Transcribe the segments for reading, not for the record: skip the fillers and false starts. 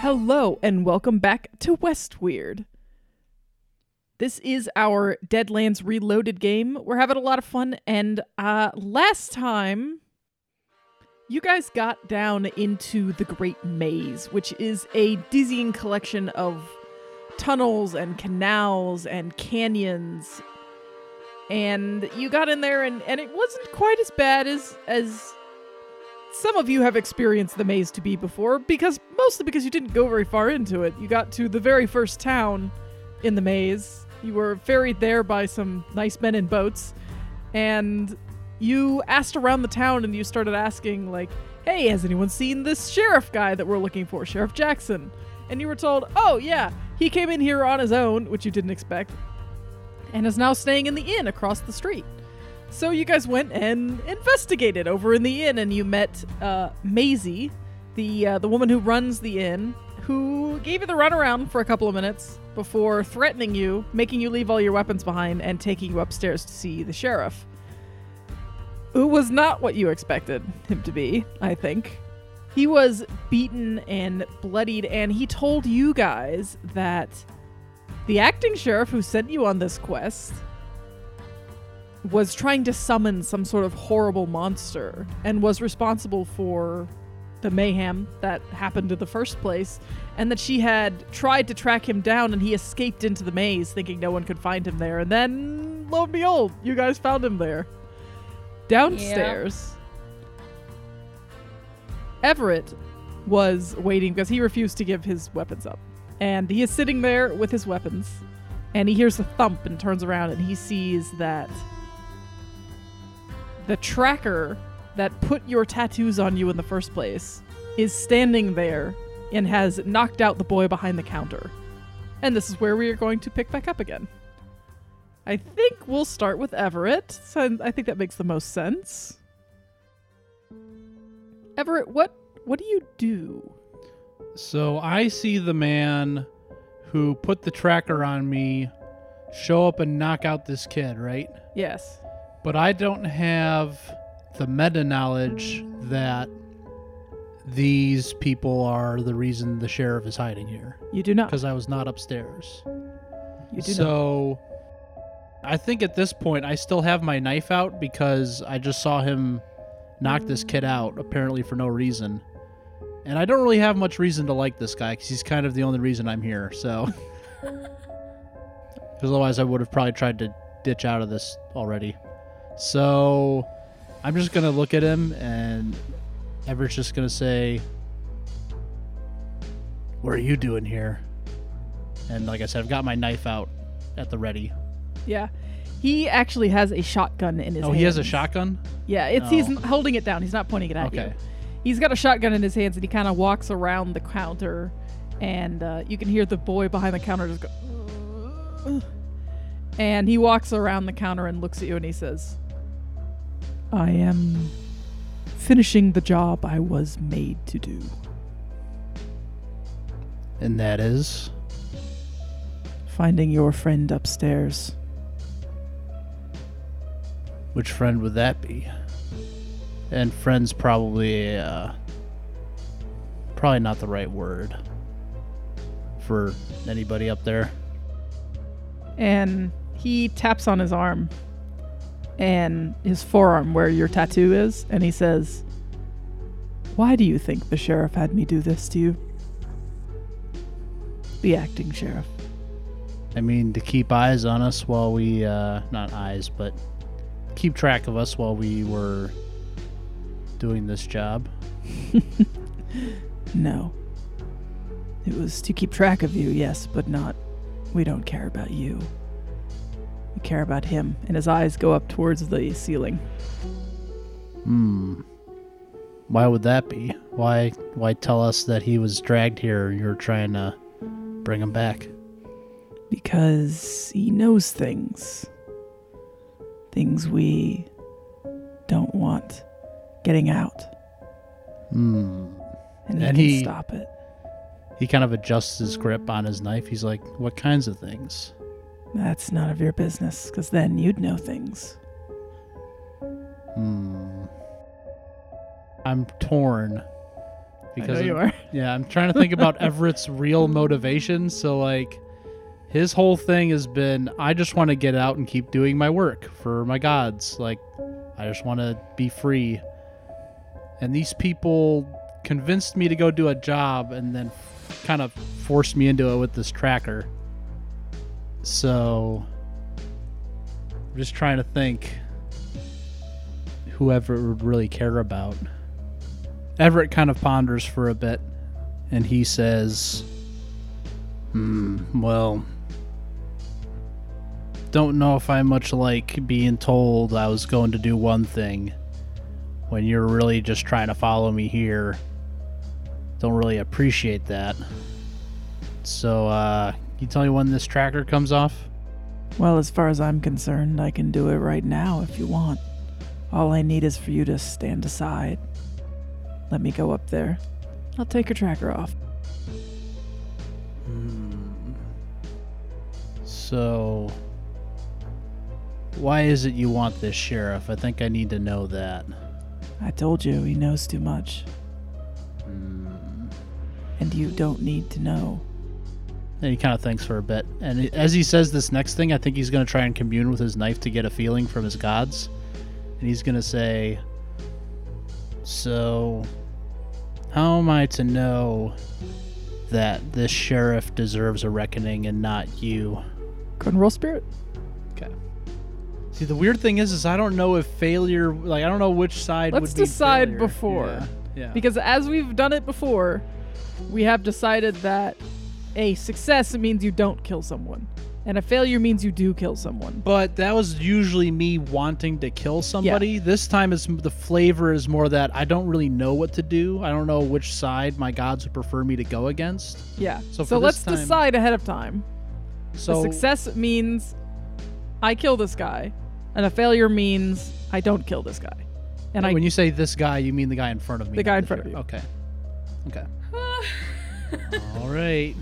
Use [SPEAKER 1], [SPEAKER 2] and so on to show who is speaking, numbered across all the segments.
[SPEAKER 1] Hello, and welcome back to Westweird. This is our Deadlands Reloaded game. We're having a lot of fun, and last time, you guys got down into the Great Maze, which is a dizzying collection of tunnels and canals and canyons. And you got in there, and it wasn't quite as bad as some of you have experienced the maze to be before, mostly because you didn't go very far into it. You got to the very first town in the maze. You were ferried there by some nice men in boats, and you asked around the town, and you started asking, like, hey, has anyone seen this sheriff guy that we're looking for, Sheriff Jackson? And you were told, oh yeah, he came in here on his own, which you didn't expect, and is now staying in the inn across the street. So you guys went and investigated over in the inn, and you met Maisie, the woman who runs the inn, who gave you the runaround for a couple of minutes before threatening you, making you leave all your weapons behind, and taking you upstairs to see the sheriff. Who was not what you expected him to be, I think. He was beaten and bloodied, and he told you guys that the acting sheriff who sent you on this quest was trying to summon some sort of horrible monster and was responsible for the mayhem that happened in the first place, and that she had tried to track him down and he escaped into the maze thinking no one could find him there, and then, lo and behold, you guys found him there. Downstairs, Everett was waiting because he refused to give his weapons up, and he is sitting there with his weapons, and he hears a thump and turns around, and he sees that the tracker that put your tattoos on you in the first place is standing there and has knocked out the boy behind the counter. And this is where we are going to pick back up again. I think we'll start with Everett. So I think that makes the most sense. Everett, what do you do?
[SPEAKER 2] So I see the man who put the tracker on me show up and knock out this kid, right?
[SPEAKER 1] Yes.
[SPEAKER 2] But I don't have the meta knowledge that these people are the reason the sheriff is hiding here.
[SPEAKER 1] You do not.
[SPEAKER 2] Because I was not upstairs.
[SPEAKER 1] You do not.
[SPEAKER 2] So I think at this point I still have my knife out because I just saw him knock this kid out, apparently for no reason. And I don't really have much reason to like this guy because he's kind of the only reason I'm here. So, because otherwise I would have probably tried to ditch out of this already. So I'm just going to look at him, and Everett's just going to say, what are you doing here? And like I said, I've got my knife out at the ready.
[SPEAKER 1] Yeah. He actually has a shotgun in his hands.
[SPEAKER 2] Oh, he has a shotgun?
[SPEAKER 1] Yeah, he's holding it down. He's not pointing it at you. He's got a shotgun in his hands, and he kind of walks around the counter, and you can hear the boy behind the counter just go, and he walks around the counter and looks at you, and he says, I am finishing the job I was made to do.
[SPEAKER 2] And that is?
[SPEAKER 1] Finding your friend upstairs.
[SPEAKER 2] Which friend would that be? And friend's probably not the right word for anybody up there.
[SPEAKER 1] And he taps on his arm, and his forearm where your tattoo is, and he says, why do you think the sheriff had me do this to you? The acting sheriff.
[SPEAKER 2] I mean, to keep eyes on us while we, not eyes, but keep track of us while we were doing this job.
[SPEAKER 1] No. It was to keep track of you, yes, but not, we don't care about you. We care about him. And his eyes go up towards the ceiling.
[SPEAKER 2] Why would that be? Why tell us that he was dragged here and you're trying to bring him back?
[SPEAKER 1] Because he knows things. Things we don't want getting out. And he can stop it.
[SPEAKER 2] He kind of adjusts his grip on his knife. He's like, what kinds of things?
[SPEAKER 1] That's none of your business, because then you'd know things.
[SPEAKER 2] I'm torn. Because
[SPEAKER 1] I know you are.
[SPEAKER 2] Yeah, I'm trying to think about Everett's real motivation. So, like, his whole thing has been, I just want to get out and keep doing my work for my gods. Like, I just want to be free. And these people convinced me to go do a job and then kind of forced me into it with this tracker. So, I'm just trying to think whoever would really care about. Everett kind of ponders for a bit, and he says, well, don't know if I much like being told I was going to do one thing when you're really just trying to follow me here. Don't really appreciate that. So, can you tell me when this tracker comes off?
[SPEAKER 1] Well, as far as I'm concerned, I can do it right now if you want. All I need is for you to stand aside. Let me go up there. I'll take your tracker off.
[SPEAKER 2] So, why is it you want this sheriff? I think I need to know that.
[SPEAKER 1] I told you, he knows too much. And you don't need to know.
[SPEAKER 2] And he kind of thinks for a bit. And as he says this next thing, I think he's going to try and commune with his knife to get a feeling from his gods. And he's going to say, so, how am I to know that this sheriff deserves a reckoning and not you?
[SPEAKER 1] Go and roll spirit.
[SPEAKER 2] Okay. See, the weird thing is I don't know if failure, like, I don't know which side
[SPEAKER 1] Let's
[SPEAKER 2] would be
[SPEAKER 1] decide
[SPEAKER 2] failure.
[SPEAKER 1] before.
[SPEAKER 2] Yeah.
[SPEAKER 1] Because as we've done it before, we have decided that a success means you don't kill someone, and a failure means you do kill someone.
[SPEAKER 2] But that was usually me wanting to kill somebody.
[SPEAKER 1] Yeah.
[SPEAKER 2] This time, the flavor is more that I don't really know what to do. I don't know which side my gods would prefer me to go against.
[SPEAKER 1] Yeah.
[SPEAKER 2] So
[SPEAKER 1] So
[SPEAKER 2] for
[SPEAKER 1] let's
[SPEAKER 2] this time-
[SPEAKER 1] decide ahead of time.
[SPEAKER 2] So
[SPEAKER 1] A success means I kill this guy, and a failure means I don't kill this guy. And
[SPEAKER 2] when you say this guy, you mean the guy in front of me.
[SPEAKER 1] The
[SPEAKER 2] not
[SPEAKER 1] guy in
[SPEAKER 2] the
[SPEAKER 1] front of
[SPEAKER 2] sheriff.
[SPEAKER 1] you.
[SPEAKER 2] Okay. All right.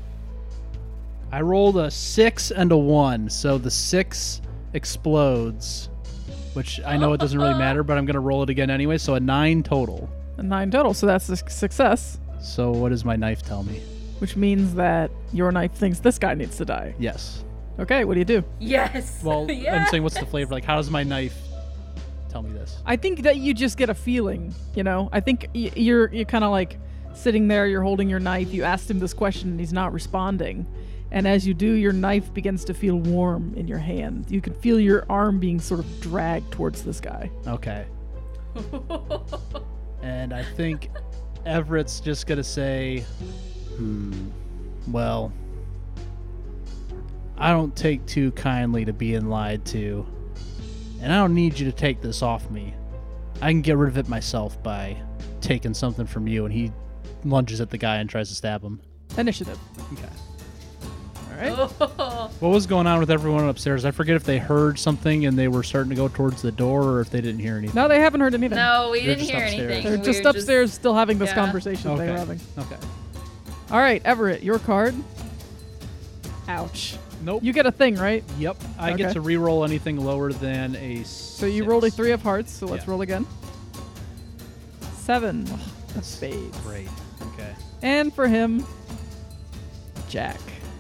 [SPEAKER 2] I rolled a 6 and a 1, so the 6 explodes, which I know it doesn't really matter, but I'm going to roll it again anyway, so a 9 total.
[SPEAKER 1] a 9 total, so that's a success,
[SPEAKER 2] So what does my knife tell me?
[SPEAKER 1] which means that your knife thinks this guy needs to die.
[SPEAKER 2] Yes.
[SPEAKER 1] Okay, what do you do?
[SPEAKER 3] Yes.
[SPEAKER 2] Well,
[SPEAKER 3] yes.
[SPEAKER 2] I'm saying what's the flavor? Like, how does my knife tell me this?
[SPEAKER 1] I think that you just get a feeling, you know? I think you're kind of like sitting there, you're holding your knife, you asked him this question and he's not responding. And as you do, your knife begins to feel warm in your hand. You can feel your arm being sort of dragged towards this guy.
[SPEAKER 2] Okay. And I think Everett's just going to say, well, I don't take too kindly to being lied to, and I don't need you to take this off me. I can get rid of it myself by taking something from you. And he lunges at the guy and tries to stab him.
[SPEAKER 1] Initiative.
[SPEAKER 2] Okay.
[SPEAKER 1] All right.
[SPEAKER 2] What was going on with everyone upstairs? I forget if they heard something and they were starting to go towards the door, or if they didn't hear anything.
[SPEAKER 1] No, they haven't heard anything.
[SPEAKER 3] No, we
[SPEAKER 2] They're
[SPEAKER 3] didn't
[SPEAKER 2] just
[SPEAKER 3] hear
[SPEAKER 2] upstairs.
[SPEAKER 3] anything.
[SPEAKER 1] They're
[SPEAKER 3] We
[SPEAKER 1] just
[SPEAKER 3] were
[SPEAKER 1] upstairs still having this
[SPEAKER 3] yeah.
[SPEAKER 1] conversation they were
[SPEAKER 2] Okay.
[SPEAKER 1] having.
[SPEAKER 2] Okay.
[SPEAKER 1] All right, Everett, your card. Ouch.
[SPEAKER 2] Nope.
[SPEAKER 1] You get a thing, right?
[SPEAKER 2] Yep. I
[SPEAKER 1] Okay.
[SPEAKER 2] get to re-roll anything lower than a 6.
[SPEAKER 1] So you rolled a 3 of hearts, so let's
[SPEAKER 2] Yeah.
[SPEAKER 1] roll again. 7 of spades.
[SPEAKER 2] Great. Okay.
[SPEAKER 1] And for him, Jack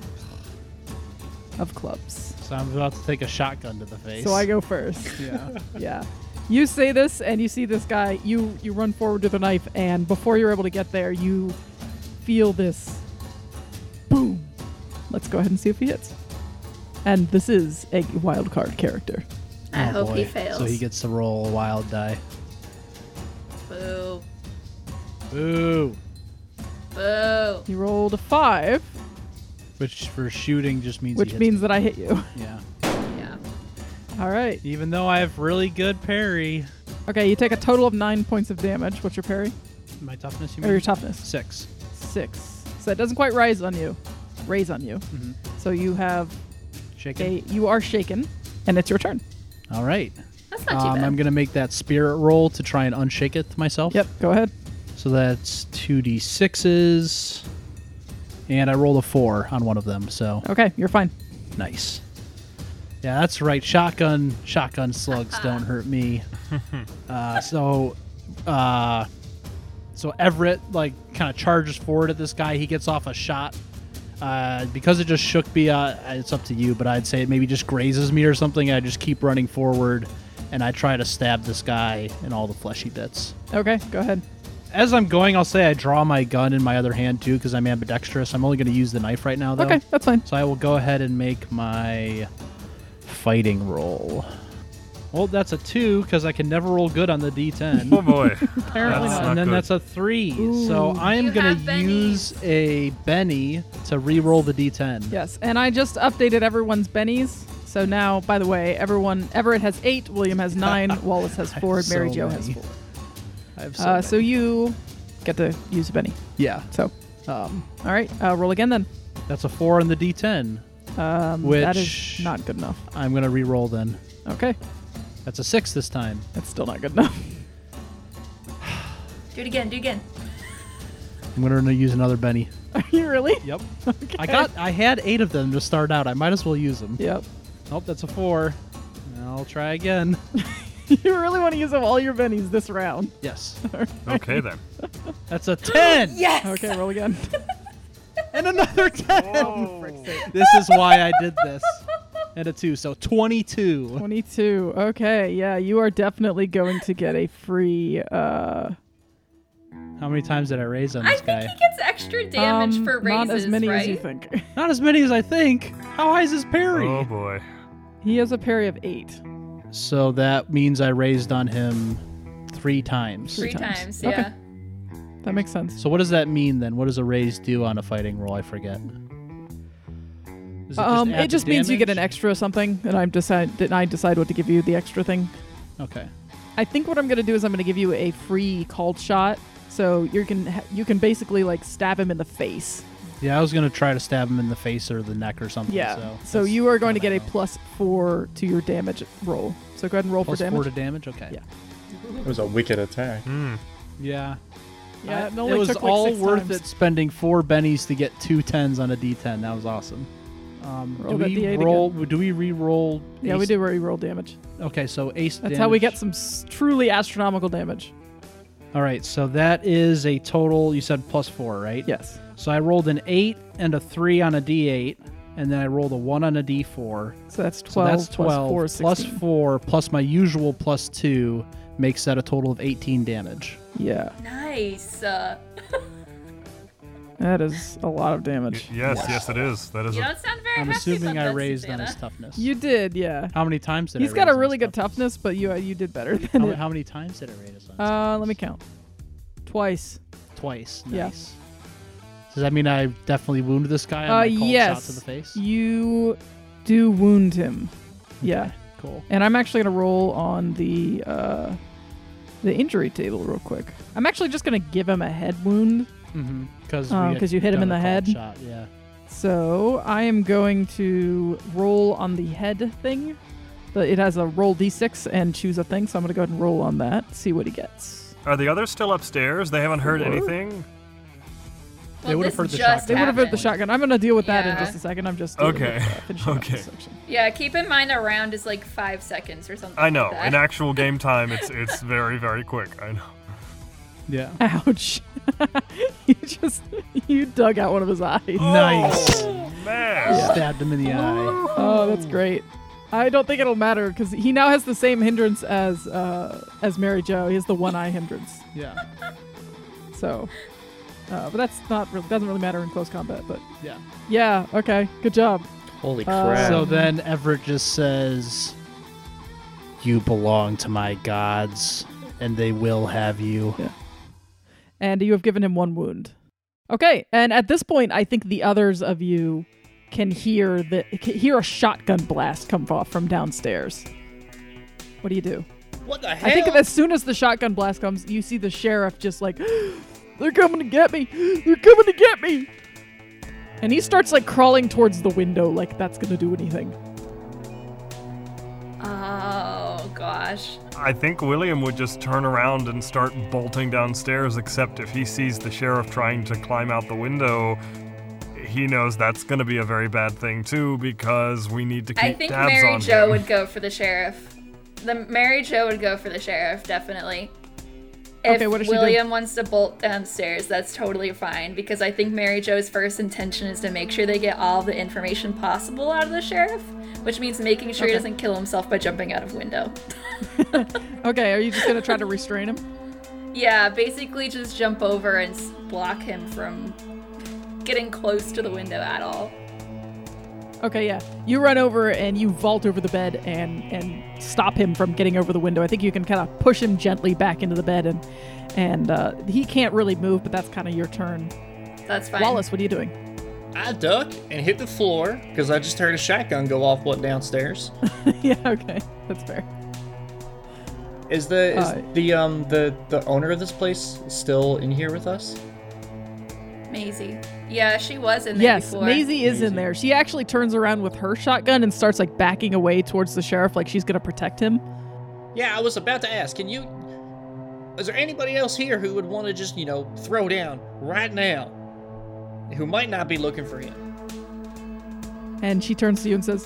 [SPEAKER 1] of clubs.
[SPEAKER 2] So I'm about to take a shotgun to the face.
[SPEAKER 1] So I go first.
[SPEAKER 2] Yeah.
[SPEAKER 1] Yeah. You say this, and you see this guy. You run forward with a knife, and before you're able to get there, you feel this boom. Let's go ahead and see if he hits. And this is a wild card character.
[SPEAKER 3] I
[SPEAKER 2] Oh,
[SPEAKER 3] hope he
[SPEAKER 2] boy.
[SPEAKER 3] fails.
[SPEAKER 2] So he gets to roll a wild die.
[SPEAKER 3] Boo.
[SPEAKER 2] Boo.
[SPEAKER 3] Boo.
[SPEAKER 1] He rolled a 5,
[SPEAKER 2] Which for shooting just means
[SPEAKER 1] which
[SPEAKER 2] he hits
[SPEAKER 1] means
[SPEAKER 2] me.
[SPEAKER 1] that I hit you.
[SPEAKER 2] Yeah.
[SPEAKER 3] Yeah.
[SPEAKER 1] All right.
[SPEAKER 2] Even though I have really good parry.
[SPEAKER 1] Okay, you take a total of 9 points of damage. What's your parry?
[SPEAKER 2] My toughness, you
[SPEAKER 1] Or
[SPEAKER 2] mean?
[SPEAKER 1] your toughness?
[SPEAKER 2] 6.
[SPEAKER 1] 6. So it doesn't quite raise on you.
[SPEAKER 2] Mm-hmm.
[SPEAKER 1] So you have
[SPEAKER 2] Shaken.
[SPEAKER 1] you are shaken, and it's your turn.
[SPEAKER 2] All right.
[SPEAKER 3] That's not too bad.
[SPEAKER 2] I'm going to make that spirit roll to try and unshake it myself.
[SPEAKER 1] Yep, go ahead.
[SPEAKER 2] So that's 2d6s. And I rolled a 4 on one of them, so
[SPEAKER 1] Okay, you're fine.
[SPEAKER 2] nice. Yeah, that's right. Shotgun slugs don't hurt me. 6 So Everett like kind of charges forward at this guy. He gets off a shot. Because it just shook me, it's up to you, but I'd say it maybe just grazes me or something. I just keep running forward, and I try to stab this guy in all the fleshy bits.
[SPEAKER 1] Okay, go ahead.
[SPEAKER 2] As I'm going, I'll say I draw my gun in my other hand, too, because I'm ambidextrous. I'm only going to use the knife right now, though.
[SPEAKER 1] Okay, that's fine.
[SPEAKER 2] So I will go ahead and make my fighting roll. Well, that's a 2, because I can never roll good on the D10.
[SPEAKER 4] Oh boy.
[SPEAKER 1] Apparently
[SPEAKER 4] That's
[SPEAKER 1] not.
[SPEAKER 2] And then
[SPEAKER 4] good.
[SPEAKER 2] that's a 3.
[SPEAKER 1] Ooh.
[SPEAKER 2] So I'm
[SPEAKER 3] You
[SPEAKER 2] going
[SPEAKER 3] have
[SPEAKER 2] to use a Benny to re-roll the D10.
[SPEAKER 1] Yes, and I just updated everyone's bennies. So now, by the way, Everett has 8, William has 9, Wallace has 4, and Mary
[SPEAKER 2] so
[SPEAKER 1] Jo has
[SPEAKER 2] many.
[SPEAKER 1] 4.
[SPEAKER 2] I have so
[SPEAKER 1] So you get to use a benny.
[SPEAKER 2] yeah.
[SPEAKER 1] So, all right, roll again then.
[SPEAKER 2] That's a 4 on the D10.
[SPEAKER 1] That
[SPEAKER 2] Which-
[SPEAKER 1] is not good enough.
[SPEAKER 2] I'm going to re-roll then.
[SPEAKER 1] Okay,
[SPEAKER 2] That's a 6 this time.
[SPEAKER 1] that's still not good enough.
[SPEAKER 3] Do it again. Do it again.
[SPEAKER 2] I'm going to use another Benny.
[SPEAKER 1] Are you really?
[SPEAKER 2] Yep.
[SPEAKER 1] Okay.
[SPEAKER 2] I had 8 of them to start out. I might as well use them.
[SPEAKER 1] Yep.
[SPEAKER 2] Nope, that's a 4. I'll try again.
[SPEAKER 1] You really want to use up all your bennies this round.
[SPEAKER 2] Yes.
[SPEAKER 4] Okay then.
[SPEAKER 2] That's a 10.
[SPEAKER 3] Yes.
[SPEAKER 1] Okay, roll again.
[SPEAKER 2] And another 10.
[SPEAKER 4] Oh.
[SPEAKER 2] This is why I did this. And a 2, so 22.
[SPEAKER 1] 22. Okay, yeah, you are definitely going to get a free.
[SPEAKER 2] How many times did I raise on
[SPEAKER 3] I
[SPEAKER 2] this
[SPEAKER 3] think
[SPEAKER 2] guy?
[SPEAKER 3] he gets extra damage for raises,
[SPEAKER 1] not as many
[SPEAKER 3] right?
[SPEAKER 1] as you think.
[SPEAKER 2] Not as many as I think. How high is his parry?
[SPEAKER 4] Oh boy.
[SPEAKER 1] He has a parry of 8.
[SPEAKER 2] So that means I raised on him 3 times.
[SPEAKER 3] 3
[SPEAKER 1] times.
[SPEAKER 3] times.
[SPEAKER 1] Okay.
[SPEAKER 3] Yeah.
[SPEAKER 1] That makes sense.
[SPEAKER 2] So what does that mean then? What does a raise do on a fighting roll? I forget. Does
[SPEAKER 1] It just means you get an
[SPEAKER 2] damage?
[SPEAKER 1] extra something, and I decide what to give you the extra thing.
[SPEAKER 2] Okay.
[SPEAKER 1] I think what I'm gonna do is I'm gonna give you a free called shot, so you can basically like stab him in the face.
[SPEAKER 2] Yeah, I was gonna try to stab him in the face or the neck or something.
[SPEAKER 1] Yeah. So
[SPEAKER 2] that's
[SPEAKER 1] you are going to
[SPEAKER 2] not
[SPEAKER 1] get a
[SPEAKER 2] bad.
[SPEAKER 1] +4 to your damage roll. So go ahead and roll
[SPEAKER 2] Plus
[SPEAKER 1] for damage.
[SPEAKER 2] 4 to damage. Okay.
[SPEAKER 1] Yeah.
[SPEAKER 5] It was a wicked attack.
[SPEAKER 4] Hmm.
[SPEAKER 2] Yeah.
[SPEAKER 1] Yeah, it
[SPEAKER 2] it
[SPEAKER 1] only
[SPEAKER 2] was
[SPEAKER 1] took like
[SPEAKER 2] all
[SPEAKER 1] 6
[SPEAKER 2] worth
[SPEAKER 1] times.
[SPEAKER 2] it spending 4 bennies to get 2 10s on a D10. That was awesome.
[SPEAKER 1] Roll
[SPEAKER 2] Do
[SPEAKER 1] that
[SPEAKER 2] we
[SPEAKER 1] D8
[SPEAKER 2] roll? Do we re-roll?
[SPEAKER 1] Yeah, we do re-roll damage.
[SPEAKER 2] Okay, so ace.
[SPEAKER 1] That's how we
[SPEAKER 2] damage.
[SPEAKER 1] get some truly astronomical damage.
[SPEAKER 2] All right, so that is a total. You said +4, right?
[SPEAKER 1] Yes.
[SPEAKER 2] So I rolled an 8 and a 3 on a D8, and then I rolled a 1 on a D4.
[SPEAKER 1] So that's
[SPEAKER 2] So
[SPEAKER 1] 12,
[SPEAKER 2] that's 12
[SPEAKER 1] plus 4,
[SPEAKER 2] plus
[SPEAKER 1] 16.
[SPEAKER 2] 4 plus my usual +2 makes that a total of 18 damage.
[SPEAKER 1] Yeah,
[SPEAKER 3] Nice.
[SPEAKER 1] that is a lot of damage.
[SPEAKER 4] Yes, it is. That is.
[SPEAKER 3] You don't sound very
[SPEAKER 2] I'm
[SPEAKER 3] happy
[SPEAKER 2] assuming
[SPEAKER 3] about
[SPEAKER 2] I
[SPEAKER 3] that,
[SPEAKER 2] raised on
[SPEAKER 3] Susanna.
[SPEAKER 2] his toughness.
[SPEAKER 1] You did, yeah.
[SPEAKER 2] How many times did
[SPEAKER 1] He's
[SPEAKER 2] I
[SPEAKER 1] got
[SPEAKER 2] raise
[SPEAKER 1] a
[SPEAKER 2] on
[SPEAKER 1] really
[SPEAKER 2] his
[SPEAKER 1] good toughness, but you did better than
[SPEAKER 2] How,
[SPEAKER 1] it.
[SPEAKER 2] how many times did I raise on his
[SPEAKER 1] Let me count. Twice.
[SPEAKER 2] Twice.
[SPEAKER 1] Yeah.
[SPEAKER 2] Nice. Does that mean I definitely wounded this guy on my cold
[SPEAKER 1] yes.
[SPEAKER 2] shot to the face?
[SPEAKER 1] You do wound him. Yeah.
[SPEAKER 2] Okay, cool.
[SPEAKER 1] And I'm actually gonna roll on the injury table real quick. I'm actually just gonna give him a head wound.
[SPEAKER 2] Mm-hmm. Because
[SPEAKER 1] you hit him in the head?
[SPEAKER 2] Shot, yeah.
[SPEAKER 1] So I am going to roll on the head thing. It has a roll d6 and choose a thing, so I'm gonna go ahead and roll on that. See what he gets.
[SPEAKER 4] Are the others still upstairs? They haven't heard
[SPEAKER 1] Sure.
[SPEAKER 4] anything.
[SPEAKER 2] They would've heard the
[SPEAKER 3] just
[SPEAKER 2] shotgun.
[SPEAKER 1] They would have heard the
[SPEAKER 3] happened.
[SPEAKER 1] shotgun. I'm gonna deal with that in
[SPEAKER 3] Yeah.
[SPEAKER 1] just a second. I'm just dealing
[SPEAKER 4] Okay.
[SPEAKER 1] with, finishing up
[SPEAKER 4] Okay.
[SPEAKER 1] this section.
[SPEAKER 3] Yeah, keep in mind a round is like 5 seconds or something.
[SPEAKER 4] I know.
[SPEAKER 3] Like that.
[SPEAKER 4] In actual game time, it's very very quick. I know.
[SPEAKER 2] Yeah.
[SPEAKER 1] Ouch! you dug out one of his eyes.
[SPEAKER 2] Nice.
[SPEAKER 4] Oh, man.
[SPEAKER 2] Stabbed him in the eye.
[SPEAKER 1] Oh, that's great. I don't think it'll matter because he now has the same hindrance as Mary Jo. He has the 1 eye hindrance.
[SPEAKER 2] Yeah.
[SPEAKER 1] So, but that's not really, doesn't really matter in close combat. But
[SPEAKER 2] Yeah.
[SPEAKER 1] yeah, okay, good job.
[SPEAKER 5] Holy
[SPEAKER 1] Uh,
[SPEAKER 5] crap.
[SPEAKER 2] So then Everett just says, "You belong to my gods, and they will have you."
[SPEAKER 1] And you have given him 1 wound. Okay, and at this point, I think the others of you can hear a shotgun blast come off from downstairs. What do you do?
[SPEAKER 5] what the hell?
[SPEAKER 1] I think as soon as the shotgun blast comes, you see the sheriff just like, they're coming to get me! They're coming to get me! And he starts like crawling towards the window like that's gonna do anything.
[SPEAKER 3] Oh gosh.
[SPEAKER 4] I think William would just turn around and start bolting downstairs, except if he sees the sheriff trying to climb out the window, he knows that's going to be a very bad thing too, because we need to keep
[SPEAKER 3] I think
[SPEAKER 4] tabs
[SPEAKER 3] Mary
[SPEAKER 4] on
[SPEAKER 3] Jo
[SPEAKER 4] him.
[SPEAKER 3] would go for the sheriff. Mary Jo would go for the sheriff, definitely. If
[SPEAKER 1] Okay, what does she do?
[SPEAKER 3] William wants to bolt downstairs, that's totally fine, because I think Mary Jo's first intention is to make sure they get all the information possible out of the sheriff, which means making sure he
[SPEAKER 1] Okay.
[SPEAKER 3] doesn't kill himself by jumping out of window.
[SPEAKER 1] Okay, are you just gonna try to restrain him?
[SPEAKER 3] Yeah, basically just jump over and block him from getting close to the window at all.
[SPEAKER 1] Okay, yeah. You run over and you vault over the bed and stop him from getting over the window. I think you can kind of push him gently back into the bed, and he can't really move, but that's kind of your turn.
[SPEAKER 3] That's fine.
[SPEAKER 1] Wallace, what are you doing?
[SPEAKER 5] I duck and hit the floor because I just heard a shotgun go off downstairs.
[SPEAKER 1] Yeah, okay, that's fair.
[SPEAKER 5] Is the owner of this place still in here with us?
[SPEAKER 3] Maisie. Yeah, she was in there
[SPEAKER 1] Yes,
[SPEAKER 3] before.
[SPEAKER 1] Maisie is in
[SPEAKER 5] Maisie.
[SPEAKER 1] there. She actually turns around with her shotgun and starts like backing away towards the sheriff, like she's gonna protect him.
[SPEAKER 5] Yeah, I was about to ask. Is there anybody else here who would want to just, throw down right now? Who might not be looking for him?
[SPEAKER 1] And she turns to you and says,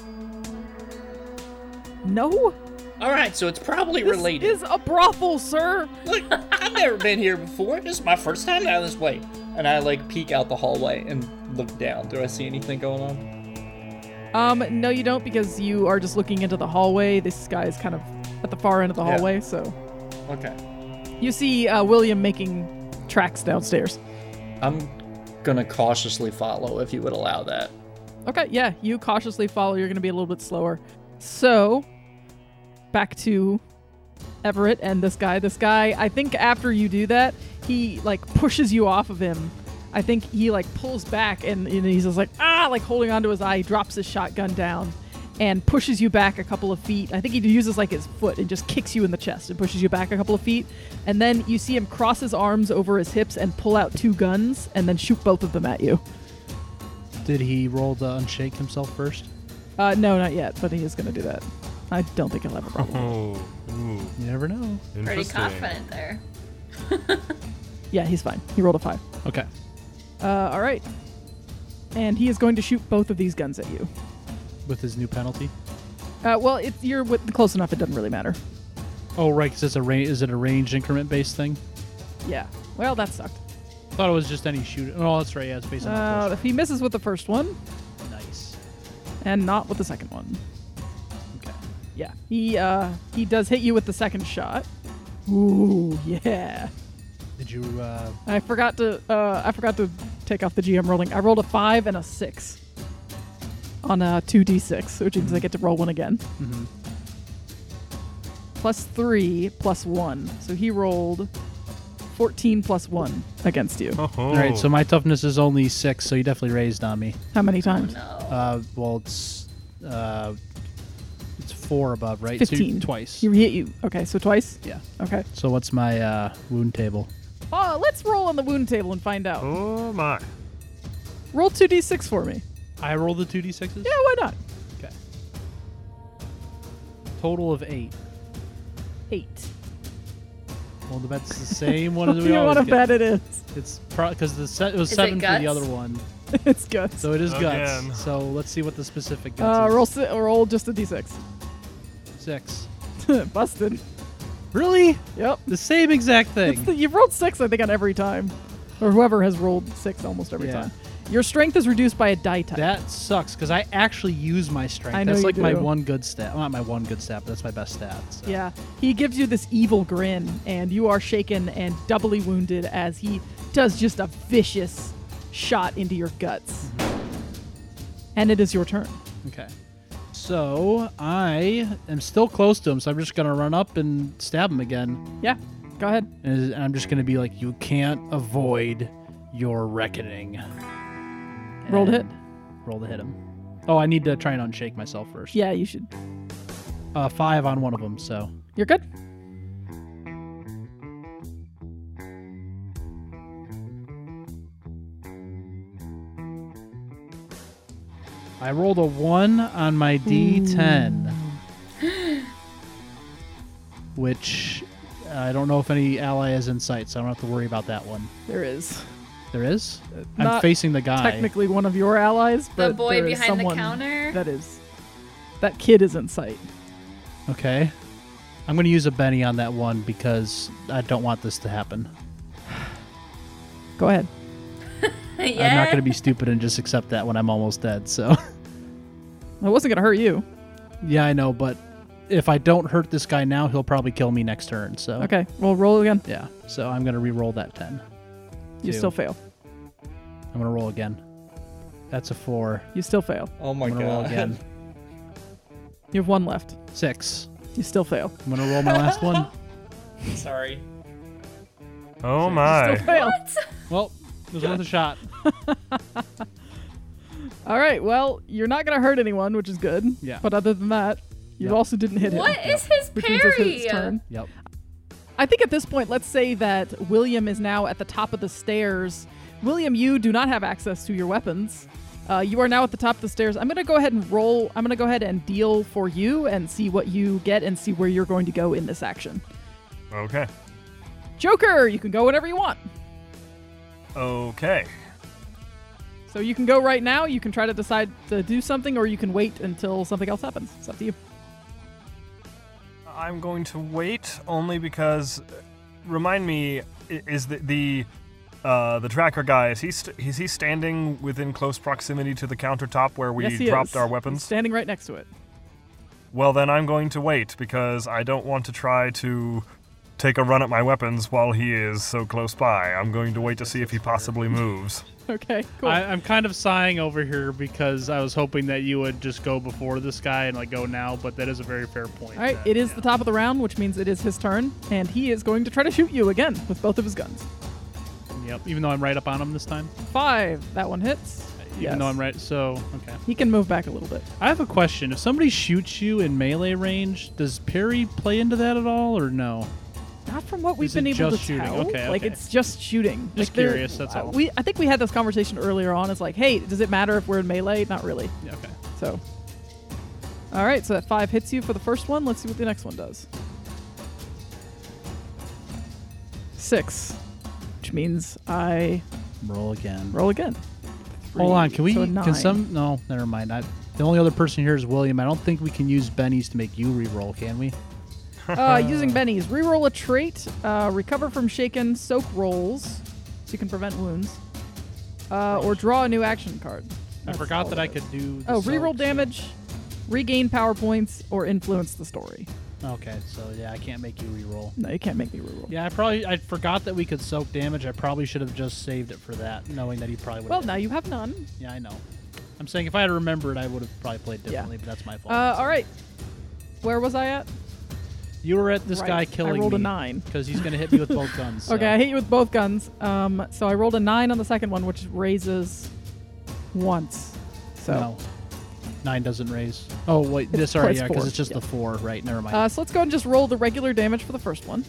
[SPEAKER 1] "No,
[SPEAKER 5] All right, so it's probably
[SPEAKER 1] this
[SPEAKER 5] related.
[SPEAKER 1] is a brothel, sir."
[SPEAKER 5] Look, I've never been here before. This is my first time down this way. And I peek out the hallway and look down. Do I see anything going on?
[SPEAKER 1] No, you don't, because you are just looking into the hallway. This guy is kind of at the far end of the
[SPEAKER 5] Yeah.
[SPEAKER 1] hallway, so
[SPEAKER 5] Okay.
[SPEAKER 1] you see William making tracks downstairs.
[SPEAKER 5] I'm gonna cautiously follow if you would allow that.
[SPEAKER 1] Okay, yeah, you cautiously follow. You're going to be a little bit slower. So, back to Everett and this guy. This guy, I think after you do that, he pushes you off of him. I think he pulls back and he's just holding onto his eye. He drops his shotgun down and pushes you back a couple of feet. I think he uses his foot and just kicks you in the chest and pushes you back a couple of feet. And then you see him cross his arms over his hips and pull out 2 guns and then shoot both of them at you.
[SPEAKER 2] Did he roll to unshake himself first?
[SPEAKER 1] No, not yet, but he is going to do that. I don't think he'll have a problem.
[SPEAKER 4] Oh, ooh,
[SPEAKER 2] You never know.
[SPEAKER 3] Pretty
[SPEAKER 4] interesting.
[SPEAKER 3] confident there.
[SPEAKER 1] Yeah, he's fine. He rolled a 5.
[SPEAKER 2] Okay.
[SPEAKER 1] All right. And he is going to shoot both of these guns at you.
[SPEAKER 2] With his new penalty?
[SPEAKER 1] Well, you're close enough. It doesn't really matter.
[SPEAKER 2] Oh, right, because is it a range increment based thing?
[SPEAKER 1] Yeah. Well, that sucked.
[SPEAKER 2] Thought it was just any shooting. Oh, that's right. Yeah, it's based on
[SPEAKER 1] If he misses with the first one
[SPEAKER 2] Nice.
[SPEAKER 1] and not with the second one,
[SPEAKER 2] Okay.
[SPEAKER 1] yeah, he does hit you with the second shot. Ooh, yeah.
[SPEAKER 2] Did you?
[SPEAKER 1] I forgot to take off the GM rolling. I rolled a 5 and a 6 on a 2d6, which means I get to roll one again.
[SPEAKER 2] Mhm.
[SPEAKER 1] Plus 3 plus 1. So he rolled 14 plus 1 against you.
[SPEAKER 4] Oh,
[SPEAKER 2] All right, so my toughness is only 6, so you definitely raised on me.
[SPEAKER 1] How many times?
[SPEAKER 3] No.
[SPEAKER 2] Well, it's 4 above, right?
[SPEAKER 1] 15.
[SPEAKER 2] So twice.
[SPEAKER 1] He hit you. Okay, so twice?
[SPEAKER 2] Yeah.
[SPEAKER 1] Okay.
[SPEAKER 2] So what's my wound table?
[SPEAKER 1] Oh, let's roll on the wound table and find out.
[SPEAKER 4] Oh my.
[SPEAKER 1] Roll 2d6 for me.
[SPEAKER 2] I rolled the 2d6s?
[SPEAKER 1] Yeah, why not?
[SPEAKER 2] Okay. Total of 8.
[SPEAKER 1] 8.
[SPEAKER 2] Well, that's the same one as
[SPEAKER 1] Do
[SPEAKER 2] we
[SPEAKER 1] you
[SPEAKER 2] always
[SPEAKER 1] want to
[SPEAKER 2] get.
[SPEAKER 1] bet it is?
[SPEAKER 2] It's because it was
[SPEAKER 3] Is it
[SPEAKER 2] 7 for the
[SPEAKER 3] guts?
[SPEAKER 2] other one,
[SPEAKER 1] It's good.
[SPEAKER 2] so it is
[SPEAKER 4] Again.
[SPEAKER 2] guts. So let's see what the specific guts is.
[SPEAKER 1] Roll just a d6.
[SPEAKER 2] 6.
[SPEAKER 1] Busted.
[SPEAKER 2] Really?
[SPEAKER 1] Yep.
[SPEAKER 2] The same exact thing.
[SPEAKER 1] You've rolled 6, I think, on every time. Or whoever has rolled 6 almost every
[SPEAKER 2] Yeah.
[SPEAKER 1] time. Your strength is reduced by a die type.
[SPEAKER 2] That sucks because I actually use my strength.
[SPEAKER 1] I know
[SPEAKER 2] That's
[SPEAKER 1] you
[SPEAKER 2] like my
[SPEAKER 1] do.
[SPEAKER 2] one good stat. Well, not my one good stat, but that's my best stat. So.
[SPEAKER 1] Yeah. He gives you this evil grin, and you are shaken and doubly wounded as he does just a vicious shot into your guts. And it is your turn.
[SPEAKER 2] Okay. So I am still close to him, so I'm just gonna run up and stab him again,
[SPEAKER 1] Yeah. Go ahead.
[SPEAKER 2] and I'm just gonna be like, "You can't avoid your reckoning."
[SPEAKER 1] Roll to hit.
[SPEAKER 2] And Roll to hit him. Oh, I need to try and unshake myself first.
[SPEAKER 1] Yeah, you should.
[SPEAKER 2] 5 on one of them, so
[SPEAKER 1] You're good?
[SPEAKER 2] I rolled a 1 on my D10, which I don't know if any ally is in sight, so I don't have to worry about that one.
[SPEAKER 1] There is.
[SPEAKER 2] There is? I'm
[SPEAKER 1] Not
[SPEAKER 2] facing the guy.
[SPEAKER 1] Technically one of your allies, but
[SPEAKER 3] The boy
[SPEAKER 1] there is
[SPEAKER 3] behind the
[SPEAKER 1] someone
[SPEAKER 3] counter?
[SPEAKER 1] That kid is in sight.
[SPEAKER 2] Okay. I'm going to use a Benny on that one because I don't want this to happen.
[SPEAKER 1] Go ahead.
[SPEAKER 3] Yeah.
[SPEAKER 2] I'm not going to be stupid and just accept that when I'm almost dead. So,
[SPEAKER 1] It wasn't going to hurt you.
[SPEAKER 2] yeah, I know, but if I don't hurt this guy now, he'll probably kill me next turn. So,
[SPEAKER 1] Okay, well, roll again.
[SPEAKER 2] yeah. So I'm going to re-roll that 10.
[SPEAKER 1] You
[SPEAKER 2] 2.
[SPEAKER 1] still fail.
[SPEAKER 2] I'm going to roll again. That's a 4.
[SPEAKER 1] You still fail.
[SPEAKER 5] Oh my
[SPEAKER 2] I'm going to roll
[SPEAKER 5] god.
[SPEAKER 2] again.
[SPEAKER 1] You have 1 left.
[SPEAKER 2] 6.
[SPEAKER 1] You still fail.
[SPEAKER 2] I'm going to roll my last one.
[SPEAKER 5] Sorry.
[SPEAKER 4] Oh
[SPEAKER 1] You
[SPEAKER 4] my.
[SPEAKER 1] still fail.
[SPEAKER 2] Well, it was worth a shot.
[SPEAKER 1] All right, well, you're not going to hurt anyone, which is good.
[SPEAKER 2] Yeah.
[SPEAKER 1] But other than that, you
[SPEAKER 2] Yep.
[SPEAKER 1] also didn't hit him.
[SPEAKER 3] What is his
[SPEAKER 1] Which means it's
[SPEAKER 3] parry?
[SPEAKER 1] his turn.
[SPEAKER 2] Yep.
[SPEAKER 1] I think at this point, let's say that William is now at the top of the stairs. William, you do not have access to your weapons. You are now at the top of the stairs. I'm going to go ahead and roll. I'm going to go ahead and deal for you and see what you get and see where you're going to go in this action.
[SPEAKER 4] Okay.
[SPEAKER 1] Joker, you can go whenever you want.
[SPEAKER 4] Okay.
[SPEAKER 1] So you can go right now. You can try to decide to do something, or you can wait until something else happens. It's up to you.
[SPEAKER 4] I'm going to wait only because. Remind me, is the tracker guy? Is he standing within close proximity to the countertop where we
[SPEAKER 1] Yes, he
[SPEAKER 4] dropped
[SPEAKER 1] is.
[SPEAKER 4] our
[SPEAKER 1] He's
[SPEAKER 4] weapons?
[SPEAKER 1] standing right next to it.
[SPEAKER 4] Well, then I'm going to wait because I don't want to try to take a run at my weapons while he is so close by. I'm going to wait to see if he possibly moves.
[SPEAKER 1] Okay, cool.
[SPEAKER 2] I'm kind of sighing over here because I was hoping that you would just go before this guy and like go now, but that is a very fair point.
[SPEAKER 1] All right, it is the top of the round, which means it is his turn, and he is going to try to shoot you again with both of his guns.
[SPEAKER 2] Yep, even though I'm right up on him this time.
[SPEAKER 1] 5. That one hits.
[SPEAKER 2] Even though I'm right, so, okay.
[SPEAKER 1] He can move back a little bit.
[SPEAKER 2] I have a question. If somebody shoots you in melee range, does parry play into that at all, or no?
[SPEAKER 1] Not from what we've
[SPEAKER 2] Is
[SPEAKER 1] been
[SPEAKER 2] it
[SPEAKER 1] able to
[SPEAKER 2] just shooting?
[SPEAKER 1] tell.
[SPEAKER 2] Okay,
[SPEAKER 1] Like,
[SPEAKER 2] okay.
[SPEAKER 1] it's just shooting.
[SPEAKER 2] Just
[SPEAKER 1] Like, there-
[SPEAKER 2] curious, that's all.
[SPEAKER 1] I think we had this conversation earlier on. It's like, hey, does it matter if we're in melee? Not really.
[SPEAKER 2] Yeah, okay.
[SPEAKER 1] So, all right, so that 5 hits you for the first one. Let's see what the next one does. 6, which means I
[SPEAKER 2] Roll again.
[SPEAKER 1] roll again.
[SPEAKER 2] Hold on, can we?
[SPEAKER 1] So a
[SPEAKER 2] Can
[SPEAKER 1] 9.
[SPEAKER 2] some? No, never mind. The only other person here is William. I don't think we can use Benny's to make you re-roll, can we?
[SPEAKER 1] Using Benny's, reroll a trait, recover from shaken, soak rolls, so you can prevent wounds, or draw a new action card.
[SPEAKER 2] I
[SPEAKER 1] That's
[SPEAKER 2] forgot
[SPEAKER 1] all
[SPEAKER 2] that
[SPEAKER 1] it
[SPEAKER 2] I
[SPEAKER 1] is.
[SPEAKER 2] could do. The
[SPEAKER 1] Oh,
[SPEAKER 2] soak,
[SPEAKER 1] reroll
[SPEAKER 2] so-
[SPEAKER 1] damage, regain power points, or influence the story.
[SPEAKER 2] Okay, so yeah, I can't make you re-roll.
[SPEAKER 1] No, you can't make me reroll.
[SPEAKER 2] Yeah, I forgot that we could soak damage. I probably should have just saved it for that, knowing that he probably would.
[SPEAKER 1] Well, now you have none.
[SPEAKER 2] Yeah, I know. I'm saying if I had remembered, I would have probably played differently, but that's my fault.
[SPEAKER 1] All right. Where was I at?
[SPEAKER 2] You were at this
[SPEAKER 1] Right.
[SPEAKER 2] guy killing
[SPEAKER 1] I rolled
[SPEAKER 2] me
[SPEAKER 1] a 9.
[SPEAKER 2] because he's gonna hit me with both guns. So.
[SPEAKER 1] Okay, I hit you with both guns. So I rolled a 9 on the second one, which raises once. So,
[SPEAKER 2] No. 9 doesn't raise. Oh wait,
[SPEAKER 1] It's-
[SPEAKER 2] sorry,
[SPEAKER 1] it's
[SPEAKER 2] yeah, because
[SPEAKER 1] 4,
[SPEAKER 2] it's just
[SPEAKER 1] yeah.
[SPEAKER 2] the 4, right? Never mind.
[SPEAKER 1] so let's go and just roll the regular damage for the first one.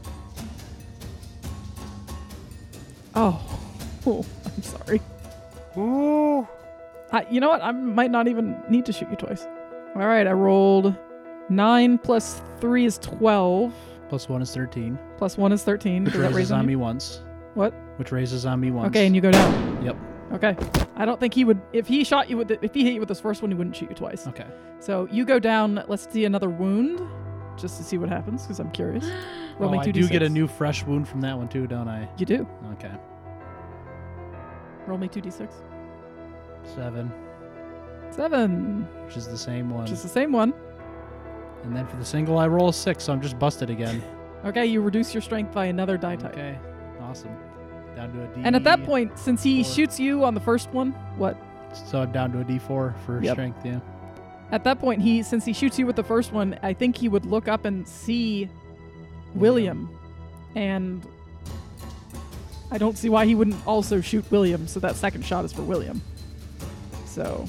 [SPEAKER 1] Oh, oh, I'm sorry.
[SPEAKER 4] Ooh.
[SPEAKER 1] You know what? I might not even need to shoot you twice. All right, I rolled 9 plus 3 is 12.
[SPEAKER 2] Plus 1 is 13,
[SPEAKER 1] Plus 1 is 13.
[SPEAKER 2] which
[SPEAKER 1] Does that
[SPEAKER 2] raises
[SPEAKER 1] raise
[SPEAKER 2] on
[SPEAKER 1] on
[SPEAKER 2] me
[SPEAKER 1] you?
[SPEAKER 2] once.
[SPEAKER 1] What?
[SPEAKER 2] Which raises on me once.
[SPEAKER 1] Okay, and you go down.
[SPEAKER 2] Yep.
[SPEAKER 1] Okay. I don't think he would. If he shot you with, if he hit you with this first one, he wouldn't shoot you twice.
[SPEAKER 2] Okay.
[SPEAKER 1] So you go down. Let's see another wound, just to see what happens, because I'm curious. Roll
[SPEAKER 2] Oh,
[SPEAKER 1] me
[SPEAKER 2] I
[SPEAKER 1] 2d6.
[SPEAKER 2] do get a new fresh wound from that one too, don't I?
[SPEAKER 1] You do.
[SPEAKER 2] Okay.
[SPEAKER 1] Roll me 2d6.
[SPEAKER 2] 7,
[SPEAKER 1] 7,
[SPEAKER 2] which is the same one.
[SPEAKER 1] which is the same one.
[SPEAKER 2] And then for the single, I roll a 6, so I'm just busted again.
[SPEAKER 1] Okay, you reduce your strength by another die type.
[SPEAKER 2] Okay. Awesome. Down to a D.
[SPEAKER 1] And at that point, since he
[SPEAKER 2] 4.
[SPEAKER 1] shoots you on the first one, what?
[SPEAKER 2] So I'm down to a D4 for
[SPEAKER 1] Yep.
[SPEAKER 2] strength, yeah.
[SPEAKER 1] At that point, since he shoots you with the first one, I think he would look up and see William. And I don't see why he wouldn't also shoot William, so that second shot is for William. So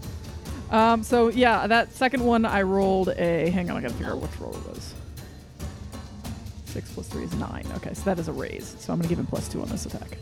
[SPEAKER 1] yeah, that second one I rolled a, hang on, I gotta figure out which roll it was. 6 plus 3 is 9. Okay, so that is a raise. So I'm gonna give him plus 2 on this attack.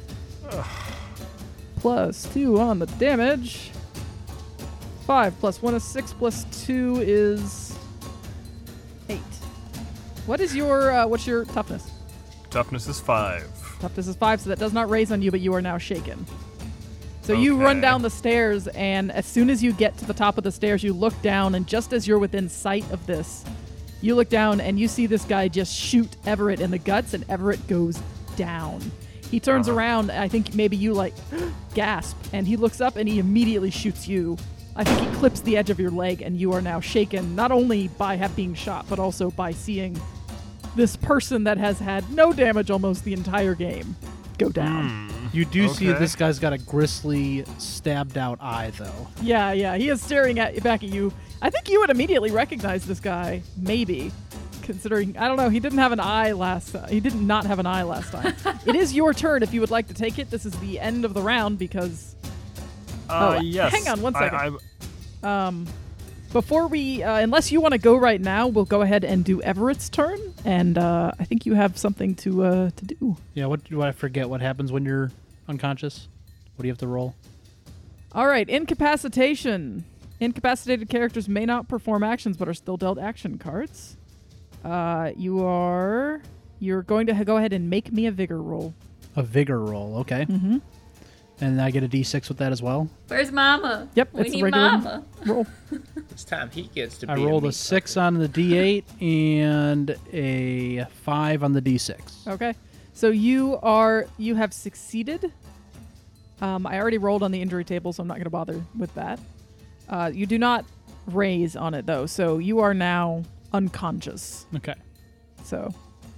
[SPEAKER 1] Plus 2 on the damage. 5 plus 1 is 6 plus 2 is 8. What is your, what's your toughness?
[SPEAKER 4] Toughness is 5.
[SPEAKER 1] Toughness is 5, so that does not raise on you, but you are now shaken. So you run
[SPEAKER 4] Okay.
[SPEAKER 1] down the stairs, and as soon as you get to the top of the stairs, you look down, and just as you're within sight of this, You look down and you see this guy just shoot Everett in the guts, and Everett goes down. He turns around. I think maybe you like gasp, and he looks up and he immediately shoots you. I think he clips the edge of your leg, and you are now shaken not only by being shot, but also by seeing this person that has had no damage almost the entire game go down.
[SPEAKER 2] You do see this guy's got a gristly, stabbed out eye, though.
[SPEAKER 1] Yeah, he is staring back at you. I think you would immediately recognize this guy, maybe, considering, I don't know, he didn't have an eye last time. He did not have an eye last time. It is your turn if you would like to take it. This is the end of the round because...
[SPEAKER 4] yes.
[SPEAKER 1] Hang on one second. Before we, unless you want to go right now, we'll go ahead and do Everett's turn, and I think you have something to do.
[SPEAKER 2] Yeah, what do I forget? What happens when you're unconscious? What do you have to roll?
[SPEAKER 1] All right, incapacitation. Incapacitated characters may not perform actions, but are still dealt action cards. You're going to go ahead and make me a vigor roll.
[SPEAKER 2] A vigor roll, okay.
[SPEAKER 1] Mm-hmm.
[SPEAKER 2] And I get a d6 with that as well?
[SPEAKER 3] Where's Mama?
[SPEAKER 1] Yep,
[SPEAKER 3] We
[SPEAKER 1] it's
[SPEAKER 3] need
[SPEAKER 1] a regular
[SPEAKER 3] Mama.
[SPEAKER 1] roll.
[SPEAKER 5] This time he gets to be
[SPEAKER 2] I rolled a
[SPEAKER 5] meat
[SPEAKER 2] 6
[SPEAKER 5] sucker.
[SPEAKER 2] on the d8 and a 5 on the d6.
[SPEAKER 1] Okay, so you have succeeded. I already rolled on the injury table, so I'm not going to bother with that. You do not raise on it though, so you are now unconscious.
[SPEAKER 2] Okay.
[SPEAKER 1] So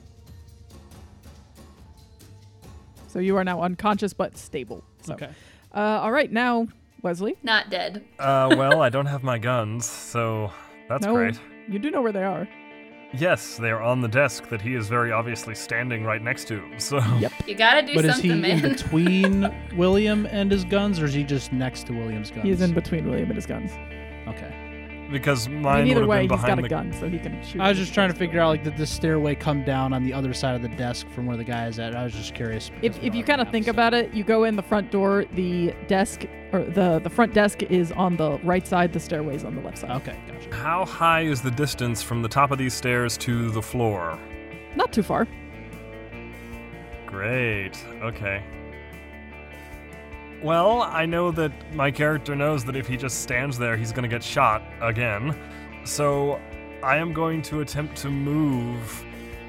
[SPEAKER 1] you are now unconscious but stable. So.
[SPEAKER 2] Okay.
[SPEAKER 1] All right, now Wesley.
[SPEAKER 3] Not dead.
[SPEAKER 4] Well, I don't have my guns, so that's
[SPEAKER 1] No,
[SPEAKER 4] great.
[SPEAKER 1] You do know where they are.
[SPEAKER 4] Yes, they are on the desk that he is very obviously standing right next to. So
[SPEAKER 1] Yep.
[SPEAKER 3] You gotta do
[SPEAKER 2] But is he
[SPEAKER 3] something,
[SPEAKER 2] in
[SPEAKER 3] man.
[SPEAKER 2] between William and his guns, or is he just next to William's guns?
[SPEAKER 1] He is in between William and his guns.
[SPEAKER 2] Okay.
[SPEAKER 4] because
[SPEAKER 1] I
[SPEAKER 4] mine
[SPEAKER 1] mean,
[SPEAKER 4] would
[SPEAKER 1] either
[SPEAKER 4] have
[SPEAKER 1] way,
[SPEAKER 4] been
[SPEAKER 1] he's got
[SPEAKER 4] behind
[SPEAKER 1] a
[SPEAKER 4] the
[SPEAKER 1] gun, so he can shoot.
[SPEAKER 2] I was
[SPEAKER 1] with
[SPEAKER 2] just trying to
[SPEAKER 1] his
[SPEAKER 2] figure out, like, did the stairway come down on the other side of the desk from where the guy is at? I was just curious.
[SPEAKER 1] If you kind of think about it, you go in the front door, the desk, or the front desk is on the right side, the stairway's on the left side.
[SPEAKER 2] Okay, gotcha.
[SPEAKER 4] How high is the distance from the top of these stairs to the floor?
[SPEAKER 1] Not too far.
[SPEAKER 4] Great. Okay. Well, I know that my character knows that if he just stands there, he's going to get shot again. So I am going to attempt to move,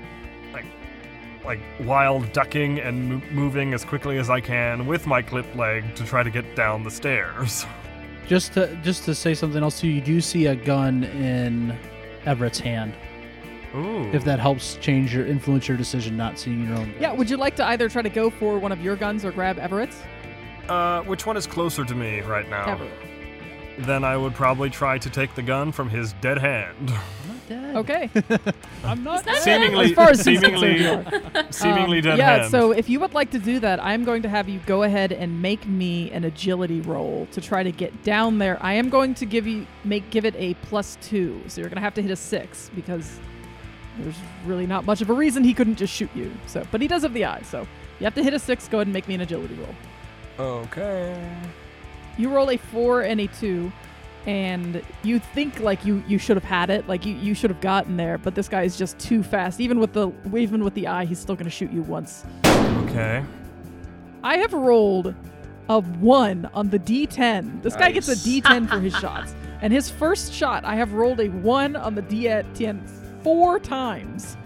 [SPEAKER 4] like while ducking and moving as quickly as I can with my clipped leg to try to get down the stairs.
[SPEAKER 2] Just to say something else too, you do see a gun in Everett's hand.
[SPEAKER 4] Ooh.
[SPEAKER 2] If that helps influence your decision, not seeing your own guns.
[SPEAKER 1] Yeah, would you like to either try to go for one of your guns or grab Everett's?
[SPEAKER 4] Which one is closer to me right now?
[SPEAKER 1] Everett.
[SPEAKER 4] Then I would probably try to take the gun from his dead hand.
[SPEAKER 2] I'm not dead.
[SPEAKER 1] Okay.
[SPEAKER 2] I'm not
[SPEAKER 3] He's not
[SPEAKER 2] dead.
[SPEAKER 4] Seemingly,
[SPEAKER 1] As far as he's
[SPEAKER 4] seemingly,
[SPEAKER 1] concerned,
[SPEAKER 4] seemingly dead
[SPEAKER 1] yeah,
[SPEAKER 4] hand.
[SPEAKER 1] so if you would like to do that, I'm going to have you go ahead and make me an agility roll to try to get down there. I am going to give it a +2, so you're going to have to hit a 6 because there's really not much of a reason he couldn't just shoot you. So, but he does have the eye, so you have to hit a 6. Go ahead and make me an agility roll.
[SPEAKER 4] Okay.
[SPEAKER 1] You roll a 4 and a 2, and you think like you should have had it, like you should have gotten there, but this guy is just too fast. Even with the eye, he's still going to shoot you once.
[SPEAKER 4] Okay.
[SPEAKER 1] I have rolled a 1 on the D10. This guy gets a
[SPEAKER 4] Nice.
[SPEAKER 1] D10 for his shots, and his first shot, I have rolled a 1 on the D10 4 times.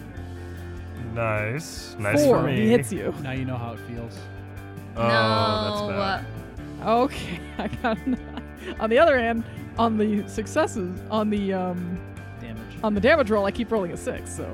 [SPEAKER 4] Nice. Nice
[SPEAKER 1] 4.
[SPEAKER 4] for me.
[SPEAKER 1] He hits you.
[SPEAKER 2] Now you know how it feels.
[SPEAKER 4] Oh, that's
[SPEAKER 3] No.
[SPEAKER 4] bad.
[SPEAKER 1] Okay, I got. On the other hand, on the successes, on the damage roll, I keep rolling a 6. So,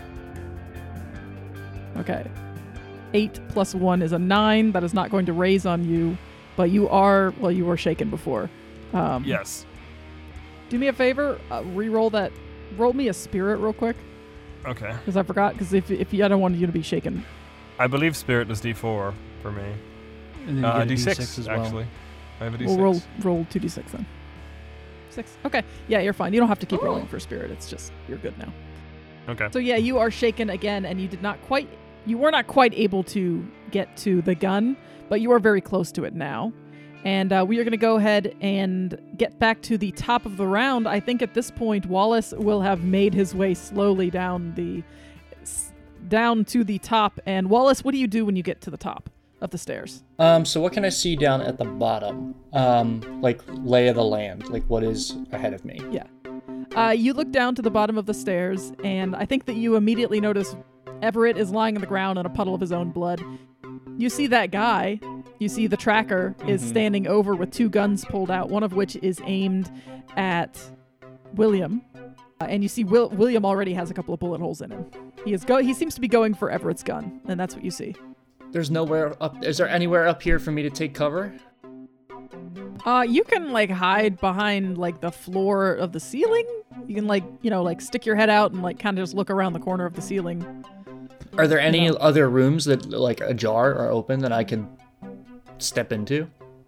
[SPEAKER 1] okay, 8 + 1 is a 9. That is not going to raise on you, but you were shaken before.
[SPEAKER 4] Yes.
[SPEAKER 1] Do me a favor, re-roll that. Roll me a spirit real quick,
[SPEAKER 4] Okay.
[SPEAKER 1] because I forgot. Because if I don't want you to be shaken.
[SPEAKER 4] I believe spirit is D4 for me.
[SPEAKER 2] And then you get a
[SPEAKER 4] D6
[SPEAKER 2] as well.
[SPEAKER 4] actually. I have a D6.
[SPEAKER 1] We'll roll 2d6 then. 6. Okay. Yeah, you're fine. You don't have to keep rolling for spirit. It's just you're good now.
[SPEAKER 4] Okay.
[SPEAKER 1] So yeah, you are shaken again, and you were not quite able to get to the gun, but you are very close to it now. And we are going to go ahead and get back to the top of the round. I think at this point, Wallace will have made his way slowly down to the top. And Wallace, what do you do when you get to the top of the stairs?
[SPEAKER 5] So what can I see down at the bottom? Like lay of the land, like what is ahead of me?
[SPEAKER 1] Yeah. You look down to the bottom of the stairs, and I think that you immediately notice Everett is lying on the ground in a puddle of his own blood. You see that guy. You see the tracker is standing over with 2 guns pulled out, one of which is aimed at William. And you see William already has a couple of bullet holes in him. He seems to be going for Everett's gun, and that's what you see.
[SPEAKER 6] There's nowhere up. Is there anywhere up here for me to take cover?
[SPEAKER 1] You can like hide behind like the floor of the ceiling. You can like stick your head out and like kind of just look around the corner of the ceiling.
[SPEAKER 6] Are there any other rooms that like ajar or open that I can step into?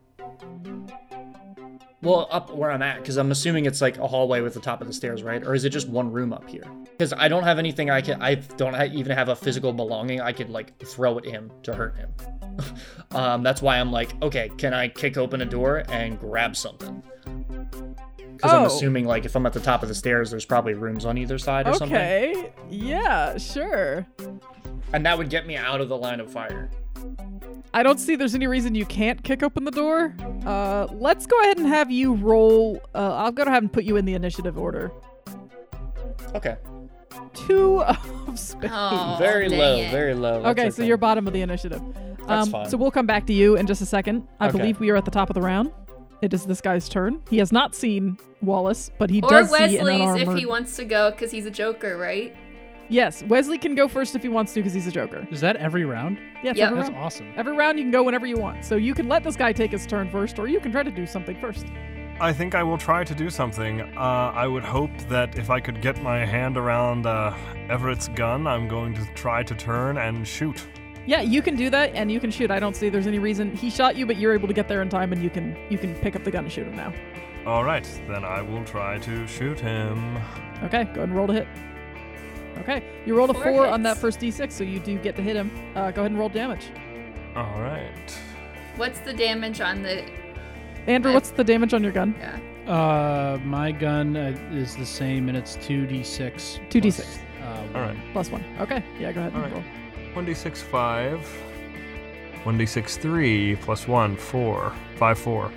[SPEAKER 6] Well, up where I'm at, because I'm assuming it's like a hallway with the top of the stairs, right? Or is it just one room up here? Because I don't have anything I don't even have a physical belonging I could like throw at him to hurt him. That's why I'm like, okay, can I kick open a door and grab something? Because I'm assuming like if I'm at the top of the stairs, there's probably rooms on either side or something.
[SPEAKER 1] Okay, yeah, sure.
[SPEAKER 6] And that would get me out of the line of fire.
[SPEAKER 1] I don't see there's any reason you can't kick open the door. Let's go ahead and have you roll. I'll go ahead and put you in the initiative order.
[SPEAKER 6] Okay.
[SPEAKER 1] 2 of spades.
[SPEAKER 3] Oh,
[SPEAKER 6] Very
[SPEAKER 3] dang
[SPEAKER 6] low,
[SPEAKER 3] it.
[SPEAKER 6] very low.
[SPEAKER 1] Okay, so you're bottom of the initiative.
[SPEAKER 6] That's fine.
[SPEAKER 1] So we'll come back to you in just a second. I
[SPEAKER 6] Okay.
[SPEAKER 1] believe we are at the top of the round. It is this guy's turn. He has not seen Wallace, but he
[SPEAKER 3] Or
[SPEAKER 1] does see an
[SPEAKER 3] Wesley's
[SPEAKER 1] unarmored.
[SPEAKER 3] if he wants to go, because he's a Joker, right?
[SPEAKER 1] Yes, Wesley can go first if he wants to because he's a Joker.
[SPEAKER 2] Is that every round?
[SPEAKER 1] Yeah, it's
[SPEAKER 3] Yep.
[SPEAKER 1] every
[SPEAKER 2] That's
[SPEAKER 1] round.
[SPEAKER 2] awesome.
[SPEAKER 1] Every round you can go whenever you want. So you can let this guy take his turn first, or you can try to do something first.
[SPEAKER 4] I think I will try to do something. I would hope that if I could get my hand around Everett's gun, I'm going to try to turn and shoot.
[SPEAKER 1] Yeah, you can do that, and you can shoot. I don't see there's any reason. He shot you, but you're able to get there in time, and you can pick up the gun and shoot him now.
[SPEAKER 4] All right, then I will try to shoot him.
[SPEAKER 1] Okay, go ahead and roll to hit. Okay, you rolled a
[SPEAKER 3] 4
[SPEAKER 1] 4 on that
[SPEAKER 3] hits.
[SPEAKER 1] first d6, so you do get to hit him. Go ahead and roll damage.
[SPEAKER 4] All right.
[SPEAKER 3] What's the damage on the...
[SPEAKER 1] Andrew, what's the damage on your gun?
[SPEAKER 3] Yeah.
[SPEAKER 2] My gun is the same, and it's 2d6.
[SPEAKER 1] 2d6.
[SPEAKER 4] All right.
[SPEAKER 1] Plus 1. Okay, yeah, go ahead and
[SPEAKER 4] All right.
[SPEAKER 1] roll.
[SPEAKER 4] 1d6 5. 1d6 3 plus 1 4. 5 4.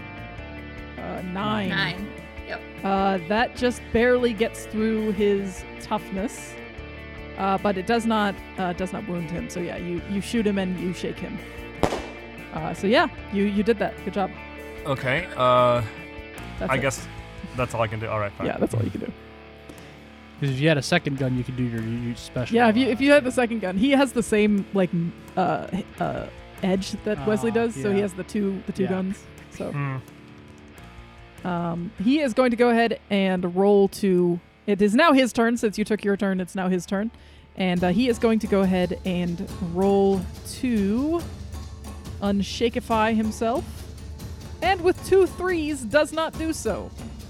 [SPEAKER 1] 9.
[SPEAKER 3] 9. Yep.
[SPEAKER 1] That just barely gets through his toughness, but it does not wound him. So yeah, you shoot him and you shake him. So yeah, you did that. Good job.
[SPEAKER 4] Okay.
[SPEAKER 1] That's
[SPEAKER 4] I
[SPEAKER 1] it.
[SPEAKER 4] guess that's all I can do. All right, fine.
[SPEAKER 1] Yeah, that's all you can do.
[SPEAKER 2] Because if you had a second gun, you could do your special.
[SPEAKER 1] Yeah, if you had the second gun, he has the same like edge that Wesley does. So he
[SPEAKER 2] yeah.
[SPEAKER 1] has the two
[SPEAKER 2] Yeah.
[SPEAKER 1] guns. So
[SPEAKER 4] Hmm.
[SPEAKER 1] he is going to go ahead and roll to. It is now his turn since you took your turn. It's now his turn, and he is going to go ahead and roll to unshakify himself, and with 2 3s does not do so.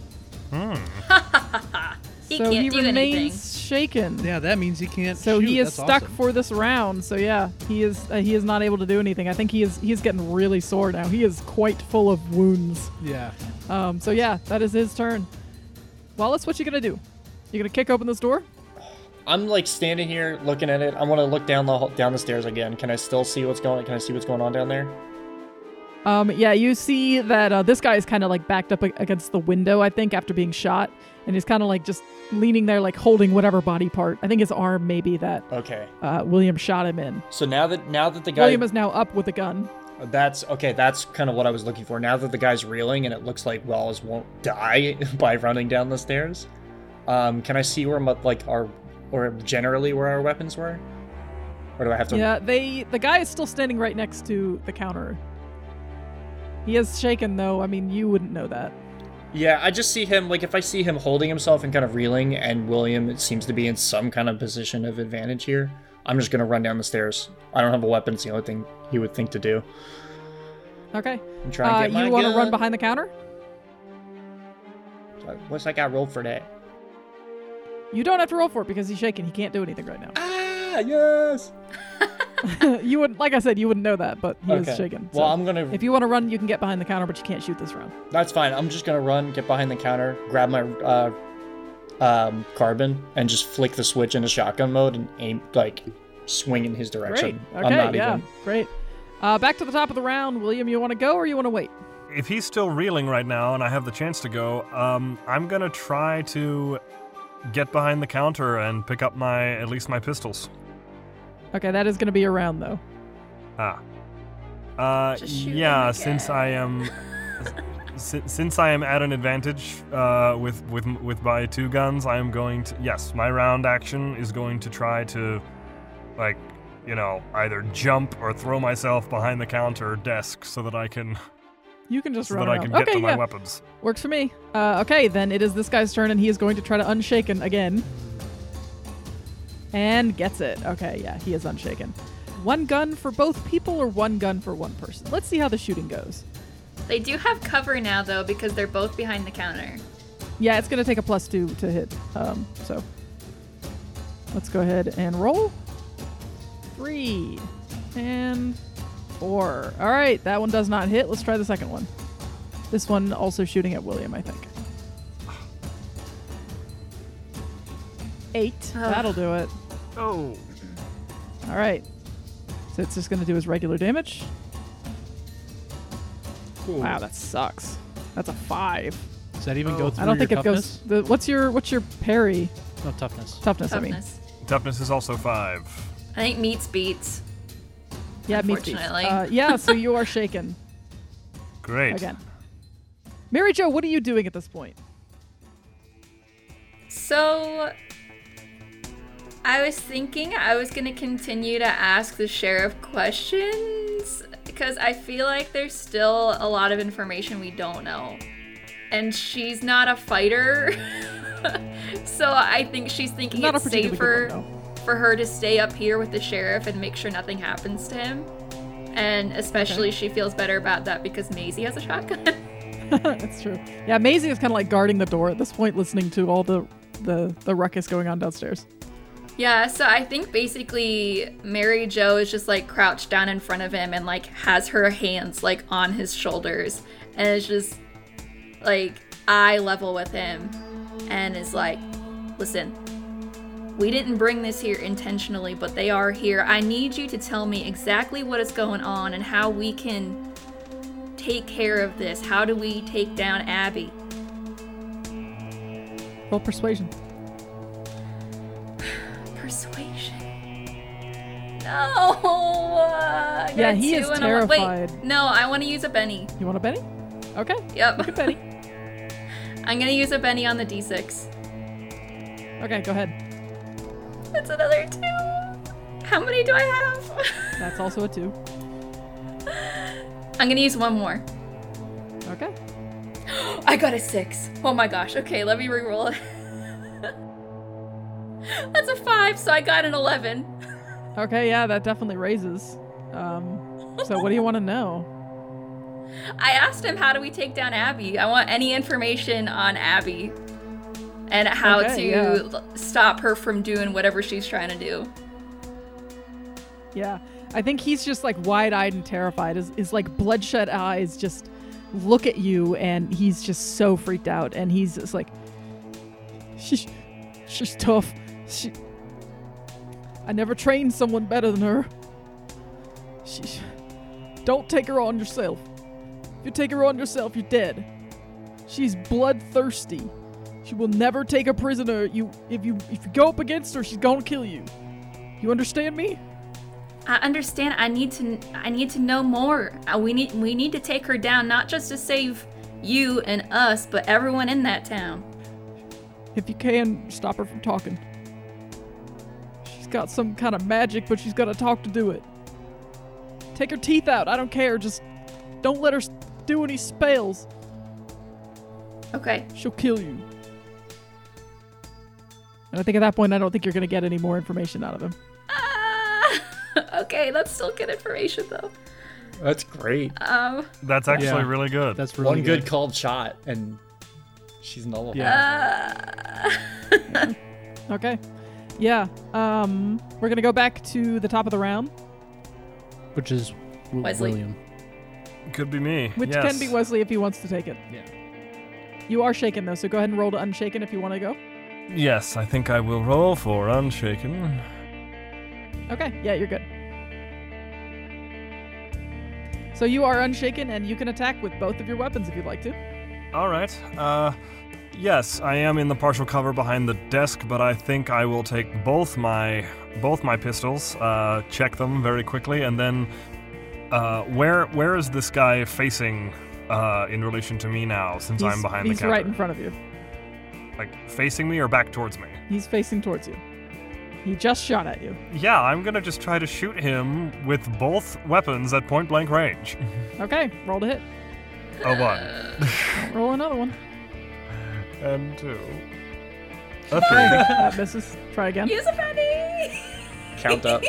[SPEAKER 3] He
[SPEAKER 1] So
[SPEAKER 3] can't
[SPEAKER 1] he
[SPEAKER 3] do
[SPEAKER 1] remains
[SPEAKER 3] anything.
[SPEAKER 1] shaken.
[SPEAKER 2] Yeah, that means he can't.
[SPEAKER 1] So
[SPEAKER 2] shoot.
[SPEAKER 1] he is
[SPEAKER 2] That's
[SPEAKER 1] stuck
[SPEAKER 2] awesome.
[SPEAKER 1] for this round. So yeah, he is not able to do anything. I think he is getting really sore now. He is quite full of wounds.
[SPEAKER 2] Yeah.
[SPEAKER 1] So yeah, that is his turn. Wallace, what you gonna do? You gonna kick open this door?
[SPEAKER 6] I'm like standing here looking at it. I want to look down the stairs again. Can I still see what's going? Can I see what's going on down there?
[SPEAKER 1] Yeah, you see that this guy is kind of like backed up against the window, I think, after being shot, and he's kind of like just leaning there, like holding whatever body part. I think his arm, maybe that
[SPEAKER 6] Okay.
[SPEAKER 1] William shot him in.
[SPEAKER 6] So now that the guy
[SPEAKER 1] William is now up with a gun.
[SPEAKER 6] That's okay. That's kind of what I was looking for. Now that the guy's reeling and it looks like Wallace won't die by running down the stairs, can I see where or generally where our weapons were, or do I have to?
[SPEAKER 1] Yeah, the guy is still standing right next to the counter. He is shaken though. I mean, you wouldn't know that.
[SPEAKER 6] Yeah, I just see him, like, if I see him holding himself and kind of reeling, and William, it seems to be in some kind of position of advantage here, I'm just going to run down the stairs. I don't have a weapon, it's the only thing he would think to do.
[SPEAKER 1] Okay.
[SPEAKER 6] And try and get my
[SPEAKER 1] you want to
[SPEAKER 6] gun.
[SPEAKER 1] run behind the counter?
[SPEAKER 6] What's that got rolled for that?
[SPEAKER 1] You don't have to roll for it because he's shaking. He can't do anything right now.
[SPEAKER 6] Ah, yes!
[SPEAKER 1] You wouldn't, like I said, you wouldn't know that, but he is shaking.
[SPEAKER 6] Well,
[SPEAKER 1] so
[SPEAKER 6] I'm going to...
[SPEAKER 1] if you want to run, you can get behind the counter, but you can't shoot this round.
[SPEAKER 6] That's fine. I'm just going to run, get behind the counter, grab my carbine, and just flick the switch into shotgun mode and aim, like, swing in his
[SPEAKER 1] Great.
[SPEAKER 6] direction.
[SPEAKER 1] Okay,
[SPEAKER 6] I'm not
[SPEAKER 1] yeah,
[SPEAKER 6] even...
[SPEAKER 1] great. Back to the top of the round. William, you want to go or you want to wait?
[SPEAKER 4] if he's still reeling right now and I have the chance to go, I'm gonna try to get behind the counter and pick up at least my pistols.
[SPEAKER 1] Okay, that is going to be around though.
[SPEAKER 3] Just shoot
[SPEAKER 4] Yeah,
[SPEAKER 3] him
[SPEAKER 4] since
[SPEAKER 3] again.
[SPEAKER 4] I am since I am at an advantage with my 2 guns, I am going to, yes, my round action is going to try to, like, either jump or throw myself behind the counter desk so that I can
[SPEAKER 1] You can just run
[SPEAKER 4] I
[SPEAKER 1] around.
[SPEAKER 4] can get
[SPEAKER 1] Okay,
[SPEAKER 4] to my
[SPEAKER 1] yeah.
[SPEAKER 4] weapons.
[SPEAKER 1] Works for me. Okay, then it is this guy's turn, and he is going to try to Unshaken again. And gets it. Okay, yeah, he is Unshaken. 1 gun for both people or 1 gun for 1 person? Let's see how the shooting goes.
[SPEAKER 3] They do have cover now, though, because they're both behind the counter.
[SPEAKER 1] Yeah, it's going to take a +2 to hit. So let's go ahead and roll. 3 and 4. All right, that one does not hit. Let's try the second one. This one also shooting at William, I think. 8. That'll do it.
[SPEAKER 4] Oh.
[SPEAKER 1] All right. So it's just going to do his regular damage. Wow, that sucks. That's a 5.
[SPEAKER 2] Does that even go through
[SPEAKER 1] I don't
[SPEAKER 2] your
[SPEAKER 1] think
[SPEAKER 2] toughness?
[SPEAKER 1] it goes. What's your parry?
[SPEAKER 2] No, toughness.
[SPEAKER 1] Toughness, I mean.
[SPEAKER 3] Toughness.
[SPEAKER 4] Toughness is also 5.
[SPEAKER 3] I think meets beats.
[SPEAKER 1] Yeah, it meets beats.
[SPEAKER 3] Unfortunately.
[SPEAKER 1] Yeah, so you are shaken
[SPEAKER 4] Great.
[SPEAKER 1] again. Mary Jo, what are you doing at this point?
[SPEAKER 3] So, I was thinking I was going to continue to ask the sheriff questions because I feel like there's still a lot of information we don't know. And she's not a fighter. So I think she's thinking
[SPEAKER 1] Not a
[SPEAKER 3] it's
[SPEAKER 1] particularly
[SPEAKER 3] safer
[SPEAKER 1] good one,
[SPEAKER 3] for her to stay up here with the sheriff and make sure nothing happens to him. And especially she feels better about that because Maisie has a shotgun.
[SPEAKER 1] That's true. Yeah, Maisie is kind of like guarding the door at this point, listening to all the ruckus going on downstairs.
[SPEAKER 3] Yeah, so I think basically Mary Jo is just like crouched down in front of him and like has her hands like on his shoulders and is just like eye level with him and is like, listen, we didn't bring this here intentionally, but they are here. I need you to tell me exactly what is going on and how we can take care of this. How do we take down Abby?
[SPEAKER 1] Roll persuasion.
[SPEAKER 3] Persuasion. No. I
[SPEAKER 1] Yeah,
[SPEAKER 3] got
[SPEAKER 1] he
[SPEAKER 3] 2
[SPEAKER 1] is
[SPEAKER 3] and a 1.
[SPEAKER 1] terrified.
[SPEAKER 3] Wait, no, I want to use a Benny.
[SPEAKER 1] You want a Benny? Okay.
[SPEAKER 3] Yep.
[SPEAKER 1] Look at Benny.
[SPEAKER 3] I'm gonna use a Benny on the D6.
[SPEAKER 1] Okay, go ahead.
[SPEAKER 3] That's another 2. How many do I have?
[SPEAKER 1] That's also a 2.
[SPEAKER 3] I'm gonna use 1 more.
[SPEAKER 1] Okay.
[SPEAKER 3] I got a 6. Oh my gosh. Okay, let me reroll it. That's a 5, so I got an 11.
[SPEAKER 1] Okay, yeah, that definitely raises. So what do you want to know?
[SPEAKER 3] I asked him, how do we take down Abby? I want any information on Abby and how
[SPEAKER 1] Okay,
[SPEAKER 3] to stop her from doing whatever she's trying to do.
[SPEAKER 1] Yeah. I think he's just like wide-eyed and terrified. His like bloodshot eyes just look at you, and he's just so freaked out, and he's just like, she's tough. I never trained someone better than her. Don't take her on yourself. If you take her on yourself, you're dead. She's bloodthirsty. She will never take a prisoner. If you go up against her, she's gonna kill you. You understand me?
[SPEAKER 3] I understand. I need to know more. We need to take her down, not just to save you and us, but everyone in that town.
[SPEAKER 1] If you can, stop her from talking. She's got some kind of magic, but she's got to talk to do it. Take her teeth out. I don't care. Just don't let her do any spells.
[SPEAKER 3] Okay.
[SPEAKER 1] She'll kill you. And I think at that point, I don't think you're going to get any more information out of him.
[SPEAKER 3] Okay, that's still good information though.
[SPEAKER 6] That's great.
[SPEAKER 4] That's actually
[SPEAKER 2] Yeah.
[SPEAKER 4] really good.
[SPEAKER 2] That's really
[SPEAKER 6] One good called shot, and she's nullified.
[SPEAKER 2] Yeah.
[SPEAKER 1] Okay. Yeah. We're going to go back to the top of the round,
[SPEAKER 2] Which is
[SPEAKER 3] Wesley.
[SPEAKER 2] William.
[SPEAKER 4] Could be me.
[SPEAKER 1] which
[SPEAKER 4] yes.
[SPEAKER 1] can be Wesley if he wants to take it.
[SPEAKER 2] Yeah.
[SPEAKER 1] You are shaken, though, so go ahead and roll to Unshaken if you want to go.
[SPEAKER 4] Yes, I think I will roll for Unshaken.
[SPEAKER 1] Okay. Yeah, you're good. So you are unshaken, and you can attack with both of your weapons if you'd like to.
[SPEAKER 4] All right. Yes, I am in the partial cover behind the desk, but I think I will take both my pistols, check them very quickly, and then where is this guy facing in relation to me now? Since I'm behind the
[SPEAKER 1] He's
[SPEAKER 4] counter,
[SPEAKER 1] right in front of you.
[SPEAKER 4] like facing me or back towards me?
[SPEAKER 1] He's facing towards you. He just shot at you.
[SPEAKER 4] Yeah, I'm gonna just try to shoot him with both weapons at point blank range.
[SPEAKER 1] Okay, roll to hit.
[SPEAKER 4] A 1.
[SPEAKER 1] Roll another one.
[SPEAKER 4] And 2. A 3.
[SPEAKER 1] That misses. Try again.
[SPEAKER 3] Use a penny!
[SPEAKER 6] Count up.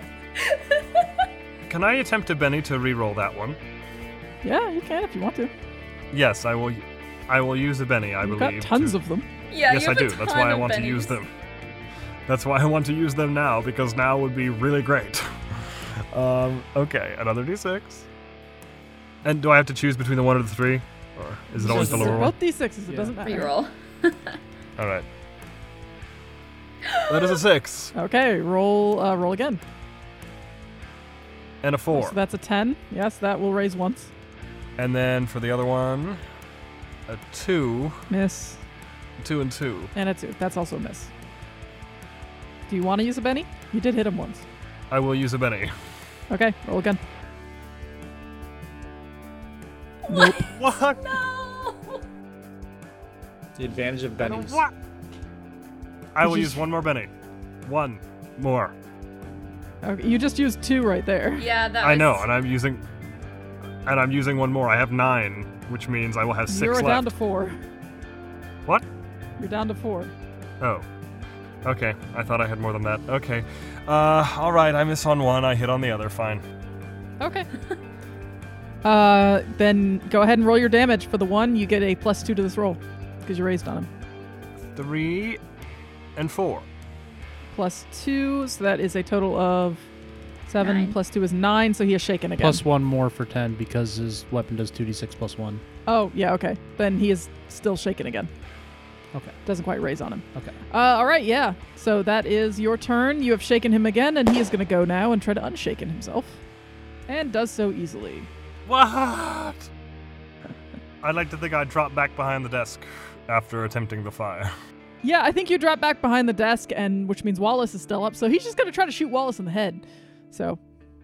[SPEAKER 4] Can I attempt a Benny to re-roll that one?
[SPEAKER 1] Yeah, you can if you want to.
[SPEAKER 4] Yes, I will. I will use a Benny. I
[SPEAKER 1] You've
[SPEAKER 4] believe.
[SPEAKER 1] got tons of them.
[SPEAKER 3] Yeah,
[SPEAKER 4] Yes,
[SPEAKER 3] you
[SPEAKER 4] I
[SPEAKER 3] have a
[SPEAKER 4] do. That's
[SPEAKER 3] ton
[SPEAKER 4] why I
[SPEAKER 3] of
[SPEAKER 4] want to use
[SPEAKER 3] bennies.
[SPEAKER 4] them. That's why I want to use them now, because now would be really great. Okay, another d6. And do I have to choose between the 1 or the 3? Or is it always the
[SPEAKER 1] They're
[SPEAKER 4] lower one?
[SPEAKER 1] both D6s. It
[SPEAKER 2] Yeah.
[SPEAKER 1] doesn't matter.
[SPEAKER 3] Reroll.
[SPEAKER 4] All right. That is a 6
[SPEAKER 1] Okay, roll again.
[SPEAKER 4] and a 4.
[SPEAKER 1] So that's a 10. Yes, that will raise once.
[SPEAKER 4] And then for the other one, a 2,
[SPEAKER 1] Miss.
[SPEAKER 4] 2 and 2.
[SPEAKER 1] And a 2. That's also a miss. Do you want to use a Benny? You did hit him once.
[SPEAKER 4] I will use a Benny.
[SPEAKER 1] Okay, roll again.
[SPEAKER 3] What?
[SPEAKER 4] What?
[SPEAKER 3] No!
[SPEAKER 6] The advantage of bennies.
[SPEAKER 4] What? I will use one more Benny. One more.
[SPEAKER 1] Okay, you just used 2 right there.
[SPEAKER 3] Yeah, that
[SPEAKER 4] I
[SPEAKER 3] was...
[SPEAKER 4] know, and I'm using one more. I have 9, which means I will have 6
[SPEAKER 1] You're
[SPEAKER 4] left.
[SPEAKER 1] down to 4.
[SPEAKER 4] What?
[SPEAKER 1] You're down to 4.
[SPEAKER 4] Oh. Okay, I thought I had more than that. Okay. Alright, I miss on one, I hit on the other, fine.
[SPEAKER 1] Okay. Then go ahead and roll your damage. For the 1, you get a +2 to this roll because you raised on him.
[SPEAKER 4] 3 and 4.
[SPEAKER 1] +2, so that is a total of 7.
[SPEAKER 3] 9.
[SPEAKER 1] +2 is 9, so he is shaken again.
[SPEAKER 2] Plus 1 more for 10 because his weapon does 2d6 plus 1.
[SPEAKER 1] Oh, yeah, okay. Then he is still shaken again.
[SPEAKER 2] Okay.
[SPEAKER 1] Doesn't quite raise on him.
[SPEAKER 2] Okay.
[SPEAKER 1] All right, yeah. So that is your turn. You have shaken him again, and he is going to go now and try to unshaken himself. And does so easily.
[SPEAKER 4] What? I'd like to think I dropped back behind the desk after attempting the fire.
[SPEAKER 1] Yeah, I think you drop back behind the desk, and which means Wallace is still up. So he's just going to try to shoot Wallace in the head. So,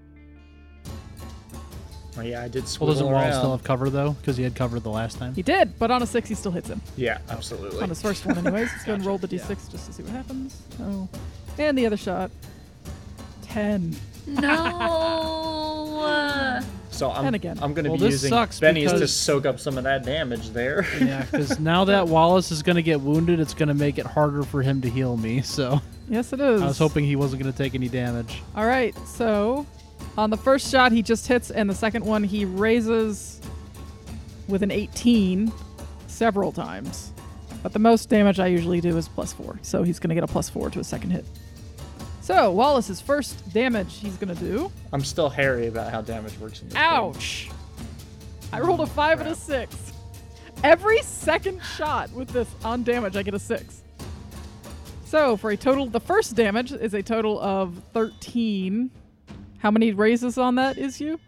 [SPEAKER 6] Oh, yeah, I did
[SPEAKER 2] Well,
[SPEAKER 6] swivel
[SPEAKER 2] doesn't Wallace
[SPEAKER 6] around.
[SPEAKER 2] still have cover, though? Because he had cover the last time?
[SPEAKER 1] he did, but on a 6, he still hits him.
[SPEAKER 6] Yeah, absolutely.
[SPEAKER 1] On his first one, anyways. Let's go and roll the d6 just to see what happens. Oh. And the other shot. 10.
[SPEAKER 3] No!
[SPEAKER 6] So
[SPEAKER 1] And again.
[SPEAKER 6] I'm going to
[SPEAKER 2] Well,
[SPEAKER 6] be
[SPEAKER 2] this
[SPEAKER 6] using
[SPEAKER 2] sucks
[SPEAKER 6] bennies to
[SPEAKER 2] because-
[SPEAKER 6] soak up some of that damage there.
[SPEAKER 2] Yeah, because now that Wallace is going to get wounded, it's going to make it harder for him to heal me, so
[SPEAKER 1] Yes, it is.
[SPEAKER 2] I was hoping he wasn't going to take any damage.
[SPEAKER 1] All right, so on the first shot, he just hits, and the second one, he raises with an 18 several times. But the most damage I usually do is +4, so he's going to get a +4 to a second hit. So, Wallace's first damage he's going to do.
[SPEAKER 6] I'm still hairy about how damage works in this game.
[SPEAKER 1] Ouch! I rolled a 5 and a 6. Every second shot with this on damage, I get a 6. So, for a total, the first damage is a total of 13. How many raises on that is you?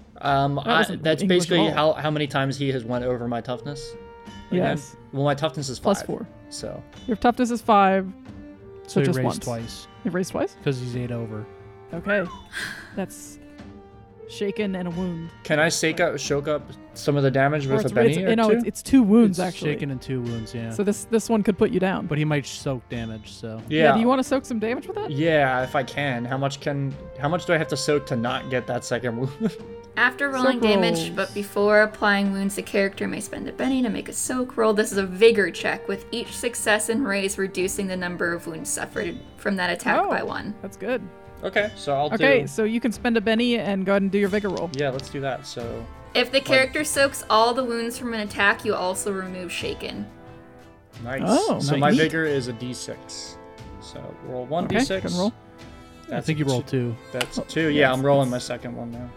[SPEAKER 1] wasn't
[SPEAKER 6] That's
[SPEAKER 1] English
[SPEAKER 6] basically
[SPEAKER 1] at all.
[SPEAKER 6] how many times he has went over my toughness. again.
[SPEAKER 1] Yes.
[SPEAKER 6] Well, my toughness is 5.
[SPEAKER 1] +4.
[SPEAKER 6] So
[SPEAKER 1] Your toughness is 5.
[SPEAKER 2] So he
[SPEAKER 1] just
[SPEAKER 2] raised
[SPEAKER 1] once.
[SPEAKER 2] twice
[SPEAKER 1] You've raised twice?
[SPEAKER 2] because he's 8 over.
[SPEAKER 1] Okay. That's shaken and a wound.
[SPEAKER 6] can I soak up some of the damage
[SPEAKER 1] Or
[SPEAKER 6] with a
[SPEAKER 1] it's,
[SPEAKER 6] Benny or two?
[SPEAKER 1] it's 2 wounds,
[SPEAKER 2] It's
[SPEAKER 1] actually.
[SPEAKER 2] shaken in 2 wounds, yeah.
[SPEAKER 1] So this one could put you down.
[SPEAKER 2] But he might soak damage, so.
[SPEAKER 6] Yeah.
[SPEAKER 1] Do you want to soak some damage with that?
[SPEAKER 6] Yeah, if I can. How much do I have to soak to not get that second wound?
[SPEAKER 3] After rolling
[SPEAKER 1] Soak
[SPEAKER 3] damage,
[SPEAKER 1] rolls.
[SPEAKER 3] but before applying wounds, the character may spend a penny to make a soak roll. This is a vigor check, with each success and raise reducing the number of wounds suffered from that attack
[SPEAKER 1] Oh.
[SPEAKER 3] by 1.
[SPEAKER 1] That's good.
[SPEAKER 6] Okay, so I'll
[SPEAKER 1] Okay,
[SPEAKER 6] do.
[SPEAKER 1] so you can spend a Benny and go ahead and do your vigor roll.
[SPEAKER 6] Yeah, let's do that. So
[SPEAKER 3] If the character soaks all the wounds from an attack, you also remove shaken.
[SPEAKER 6] nice.
[SPEAKER 1] Oh,
[SPEAKER 6] so my
[SPEAKER 1] neat.
[SPEAKER 6] vigor is a D6. So roll one
[SPEAKER 1] Okay,
[SPEAKER 6] D6.
[SPEAKER 1] you can roll.
[SPEAKER 2] I think you rolled 2.
[SPEAKER 6] That's
[SPEAKER 1] Oh,
[SPEAKER 6] a 2.
[SPEAKER 1] yeah,
[SPEAKER 6] Yeah, I'm
[SPEAKER 1] it's-
[SPEAKER 6] rolling
[SPEAKER 1] it's-
[SPEAKER 6] my second one now.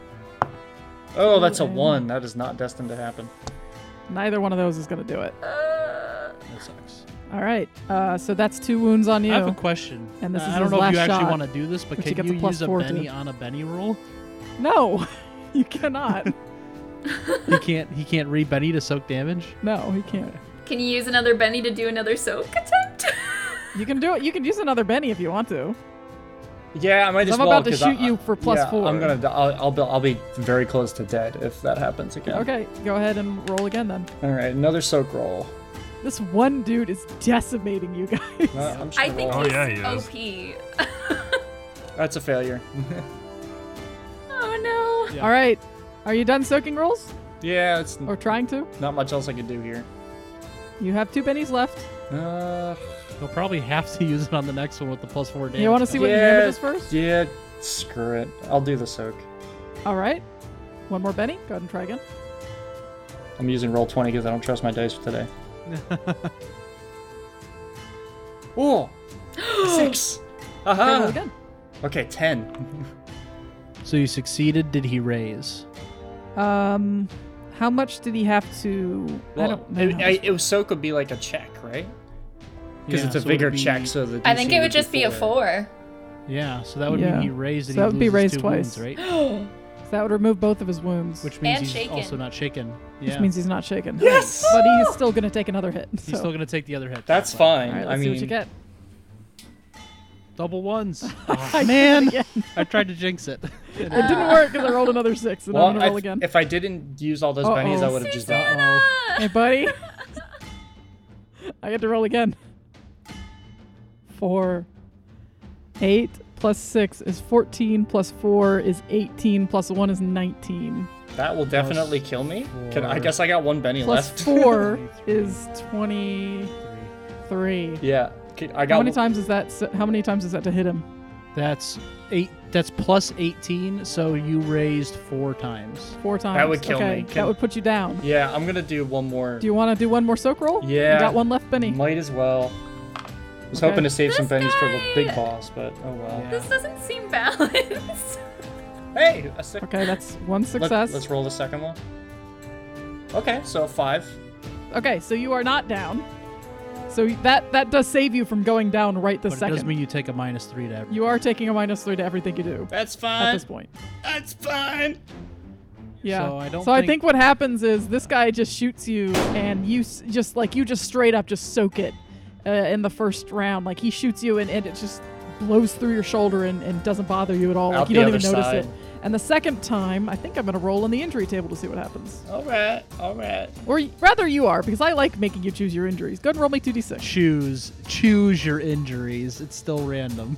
[SPEAKER 6] Oh, that's a
[SPEAKER 1] and-
[SPEAKER 6] 1. That is not destined to happen.
[SPEAKER 1] Neither one of those is going to do it.
[SPEAKER 2] That sucks.
[SPEAKER 1] All right. So that's 2 wounds on you.
[SPEAKER 2] I have a question.
[SPEAKER 1] And this is
[SPEAKER 2] I don't
[SPEAKER 1] his
[SPEAKER 2] know if you
[SPEAKER 1] last
[SPEAKER 2] actually
[SPEAKER 1] shot,
[SPEAKER 2] want to do this, but
[SPEAKER 1] which he
[SPEAKER 2] can
[SPEAKER 1] gets a
[SPEAKER 2] you use a
[SPEAKER 1] +4 to.
[SPEAKER 2] Benny on a Benny roll?
[SPEAKER 1] No. You cannot.
[SPEAKER 2] He can't read Benny to soak damage.
[SPEAKER 1] No, he can't.
[SPEAKER 3] Can you use another Benny to do another soak attempt?
[SPEAKER 1] You can do it. You can use another Benny if you want to.
[SPEAKER 6] Yeah, I might as
[SPEAKER 1] I'm
[SPEAKER 6] well.
[SPEAKER 1] about to
[SPEAKER 6] 'cause
[SPEAKER 1] shoot you for plus
[SPEAKER 6] yeah,
[SPEAKER 1] 4.
[SPEAKER 6] I'm gonna. I'll be very close to dead if that happens again.
[SPEAKER 1] Okay, go ahead and roll again then.
[SPEAKER 6] All right, another soak roll.
[SPEAKER 1] This one dude is decimating you guys.
[SPEAKER 6] I'm just
[SPEAKER 3] I
[SPEAKER 6] gonna
[SPEAKER 3] think
[SPEAKER 6] roll.
[SPEAKER 4] Oh, yeah, he is.
[SPEAKER 3] OP.
[SPEAKER 6] That's a failure.
[SPEAKER 3] Oh no.
[SPEAKER 2] Yeah.
[SPEAKER 1] All right, are you done soaking rolls
[SPEAKER 6] Yeah, it's
[SPEAKER 1] or trying to?
[SPEAKER 6] not much else I can do here.
[SPEAKER 1] You have 2 bennies left.
[SPEAKER 2] He'll probably have to use it on the next one with the plus 4 damage.
[SPEAKER 1] You want to see what your
[SPEAKER 6] Yeah.
[SPEAKER 1] damage is first?
[SPEAKER 6] Yeah, screw it. I'll do the soak.
[SPEAKER 1] All right, one more Benny. Go ahead and try again.
[SPEAKER 6] I'm using roll 20 because I don't trust my dice for today. Oh, 6.
[SPEAKER 1] Okay, roll
[SPEAKER 6] Aha.
[SPEAKER 1] again.
[SPEAKER 6] Okay, 10.
[SPEAKER 2] So you succeeded. Did he raise?
[SPEAKER 1] How much did he have to? I
[SPEAKER 6] Well,
[SPEAKER 1] don't know.
[SPEAKER 6] it was soak would be like a check, right? Because
[SPEAKER 2] Yeah,
[SPEAKER 6] it's a
[SPEAKER 2] so it'd
[SPEAKER 6] bigger
[SPEAKER 2] be-
[SPEAKER 6] check, so the
[SPEAKER 3] I think
[SPEAKER 6] DC
[SPEAKER 3] it would just be a
[SPEAKER 6] 4.
[SPEAKER 3] 4.
[SPEAKER 2] Yeah, so that would
[SPEAKER 1] Yeah.
[SPEAKER 2] mean he raised and
[SPEAKER 1] So that
[SPEAKER 2] he
[SPEAKER 1] would be
[SPEAKER 2] loses
[SPEAKER 1] raised
[SPEAKER 2] 2
[SPEAKER 1] twice.
[SPEAKER 2] wounds, right?
[SPEAKER 1] That would remove both of his wounds,
[SPEAKER 2] Which means
[SPEAKER 3] And
[SPEAKER 2] he's
[SPEAKER 3] shaken.
[SPEAKER 2] also not shaken. Yeah.
[SPEAKER 1] which means he's not shaken.
[SPEAKER 6] Yes!
[SPEAKER 1] But he is still going to take another hit.
[SPEAKER 2] he's
[SPEAKER 1] So.
[SPEAKER 2] still gonna take the other hit.
[SPEAKER 6] That's
[SPEAKER 1] All
[SPEAKER 6] fine.
[SPEAKER 1] right,
[SPEAKER 6] I
[SPEAKER 1] let's see
[SPEAKER 6] mean,
[SPEAKER 1] what you get.
[SPEAKER 2] Double ones.
[SPEAKER 1] I
[SPEAKER 2] man,
[SPEAKER 1] did it again.
[SPEAKER 2] I tried to jinx it.
[SPEAKER 1] It didn't work because I rolled another 6, and
[SPEAKER 6] well,
[SPEAKER 1] I'm going to roll again.
[SPEAKER 6] if I didn't use all those bennies, I would have just done.
[SPEAKER 2] Uh-oh.
[SPEAKER 1] Hey, buddy. I get to roll again. 4, 8 plus 6 is 14 plus 4 is 18 plus 1 is 19.
[SPEAKER 6] That will definitely kill me. I
[SPEAKER 2] 4.
[SPEAKER 6] guess I got 1 benny
[SPEAKER 1] Plus
[SPEAKER 6] left.
[SPEAKER 1] 4 is 23.
[SPEAKER 6] Yeah, I got.
[SPEAKER 1] How many times is that? How many times is that to hit him?
[SPEAKER 2] That's 8. That's plus 18. So you raised 4 times.
[SPEAKER 1] 4 times.
[SPEAKER 6] That would kill
[SPEAKER 1] okay.
[SPEAKER 6] me.
[SPEAKER 1] That would put you down.
[SPEAKER 6] Yeah, I'm gonna do one more.
[SPEAKER 1] Do you want to do one more soak roll?
[SPEAKER 6] Yeah.
[SPEAKER 1] You got one left, Benny.
[SPEAKER 6] Might as well. I was
[SPEAKER 1] Okay.
[SPEAKER 6] hoping to save some
[SPEAKER 3] This
[SPEAKER 6] bennies for the
[SPEAKER 3] guy-
[SPEAKER 6] big boss, but oh well.
[SPEAKER 2] Yeah.
[SPEAKER 3] This doesn't seem balanced.
[SPEAKER 6] Hey, a sec-
[SPEAKER 1] Okay, that's one success.
[SPEAKER 6] Let's roll the second one. Okay, so 5.
[SPEAKER 1] Okay, so you are not down. So that does save you from going down right this
[SPEAKER 2] But it
[SPEAKER 1] second.
[SPEAKER 2] does mean you take a -3 to everything.
[SPEAKER 1] You are taking a -3 to everything you do
[SPEAKER 6] That's
[SPEAKER 1] at
[SPEAKER 6] fine.
[SPEAKER 1] this point.
[SPEAKER 6] That's fine.
[SPEAKER 1] Yeah.
[SPEAKER 2] So I don't
[SPEAKER 1] I
[SPEAKER 2] think-
[SPEAKER 1] think what happens is this guy just shoots you, and you just straight up just soak it in the first round. Like he shoots you, and it just blows through your shoulder and doesn't bother you at all.
[SPEAKER 6] Out
[SPEAKER 1] Like you
[SPEAKER 6] the
[SPEAKER 1] don't even
[SPEAKER 6] other
[SPEAKER 1] notice
[SPEAKER 6] side.
[SPEAKER 1] it. And the second time, I think I'm gonna roll on the injury table to see what happens.
[SPEAKER 6] All right. All right.
[SPEAKER 1] Or rather, you are, because I like making you choose your injuries. Go ahead and roll me 2d6.
[SPEAKER 2] Choose your injuries. It's still random.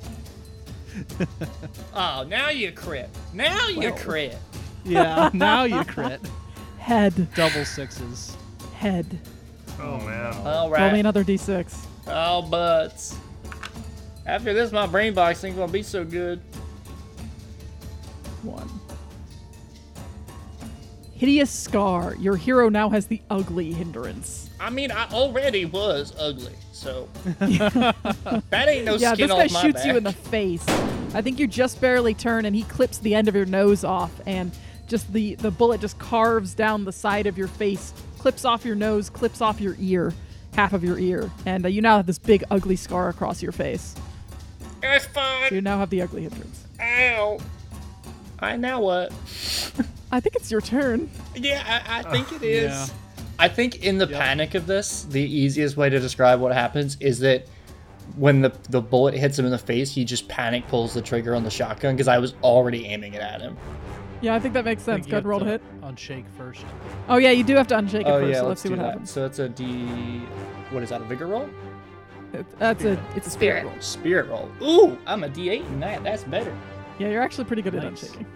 [SPEAKER 6] Oh, now you crit. Now you
[SPEAKER 1] Well.
[SPEAKER 6] crit.
[SPEAKER 2] Yeah. Now you crit.
[SPEAKER 1] Head,
[SPEAKER 2] Double 6s.
[SPEAKER 1] head.
[SPEAKER 4] Oh, man.
[SPEAKER 6] All
[SPEAKER 1] Roll me
[SPEAKER 6] right.
[SPEAKER 1] another d6.
[SPEAKER 6] Oh, butts. After this, my brain box ain't gonna be so good.
[SPEAKER 1] 1. Hideous scar. Your hero now has the ugly hindrance.
[SPEAKER 6] I mean, I already was ugly, so that ain't no
[SPEAKER 1] Yeah,
[SPEAKER 6] skin
[SPEAKER 1] this guy
[SPEAKER 6] off my
[SPEAKER 1] shoots
[SPEAKER 6] back.
[SPEAKER 1] you in the face. I think you just barely turn, and he clips the end of your nose off, and just the bullet just carves down the side of your face, clips off your nose, clips off your ear, half of your ear, and you now have this big ugly scar across your face.
[SPEAKER 6] It's
[SPEAKER 1] So
[SPEAKER 6] fine.
[SPEAKER 1] you now have the ugly hindrance.
[SPEAKER 6] Ow. I now what?
[SPEAKER 1] I think it's your turn.
[SPEAKER 6] Yeah, I think it is.
[SPEAKER 2] yeah.
[SPEAKER 6] I think in the panic of this, the easiest way to describe what happens is that when the bullet hits him in the face, he just panic pulls the trigger on the shotgun because I was already aiming it at him.
[SPEAKER 1] Yeah, I think that makes
[SPEAKER 2] I
[SPEAKER 1] sense.
[SPEAKER 2] think
[SPEAKER 1] Go ahead and roll to
[SPEAKER 2] you
[SPEAKER 1] hit.
[SPEAKER 2] have to Unshake first.
[SPEAKER 1] Oh yeah, you do have to unshake it
[SPEAKER 6] Oh
[SPEAKER 1] first,
[SPEAKER 6] yeah,
[SPEAKER 1] so
[SPEAKER 6] let's
[SPEAKER 1] let's see
[SPEAKER 6] do
[SPEAKER 1] what
[SPEAKER 6] that.
[SPEAKER 1] happens.
[SPEAKER 6] So that's a D. What is that? A vigor roll?
[SPEAKER 1] It's a spirit roll.
[SPEAKER 6] Spirit roll. Ooh, I'm a D8 in that. That's better.
[SPEAKER 1] Yeah, you're actually pretty good at
[SPEAKER 2] Nice.
[SPEAKER 1] unshaking.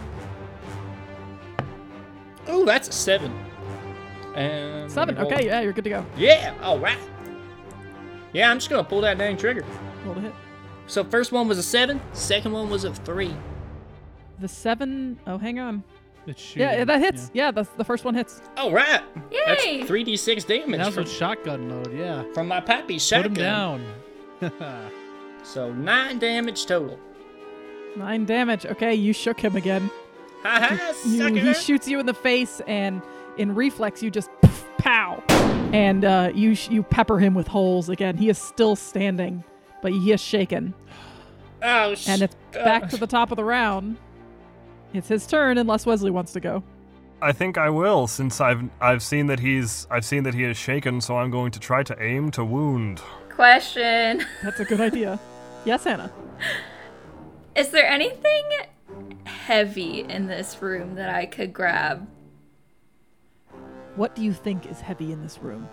[SPEAKER 6] Ooh, that's a 7. And
[SPEAKER 1] 7.
[SPEAKER 6] roll-
[SPEAKER 1] Okay, yeah, you're good to go.
[SPEAKER 6] Yeah. All right. Yeah, I'm just gonna pull that dang trigger.
[SPEAKER 1] Roll to hit.
[SPEAKER 6] So first one was a 7. Second one was a 3.
[SPEAKER 1] The 7. Oh, hang on.
[SPEAKER 2] It's
[SPEAKER 1] Yeah,
[SPEAKER 2] shooting.
[SPEAKER 1] that hits. Yeah, the first one hits.
[SPEAKER 6] All right. That's
[SPEAKER 3] Yay!
[SPEAKER 6] 3d6 damage
[SPEAKER 2] That was
[SPEAKER 6] from,
[SPEAKER 2] with shotgun mode. Yeah.
[SPEAKER 6] from my pappy
[SPEAKER 2] Put
[SPEAKER 6] shotgun.
[SPEAKER 2] him down.
[SPEAKER 6] So 9 damage total.
[SPEAKER 1] 9 damage. Okay, you shook him again.
[SPEAKER 6] Ha ha,
[SPEAKER 1] He
[SPEAKER 6] sucker.
[SPEAKER 1] shoots you in the face, and in reflex, you just pow, and you pepper him with holes again. He is still standing, but he is shaken.
[SPEAKER 6] Oh,
[SPEAKER 1] And it's back to the top of the round. It's his turn unless Wesley wants to go.
[SPEAKER 4] I think I will, since I've seen that he is shaken, so I'm going to try to aim to wound.
[SPEAKER 3] Question.
[SPEAKER 1] That's a good idea. Yes, Hannah.
[SPEAKER 3] Is there anything heavy in this room that I could grab?
[SPEAKER 1] What do you think is heavy in this room?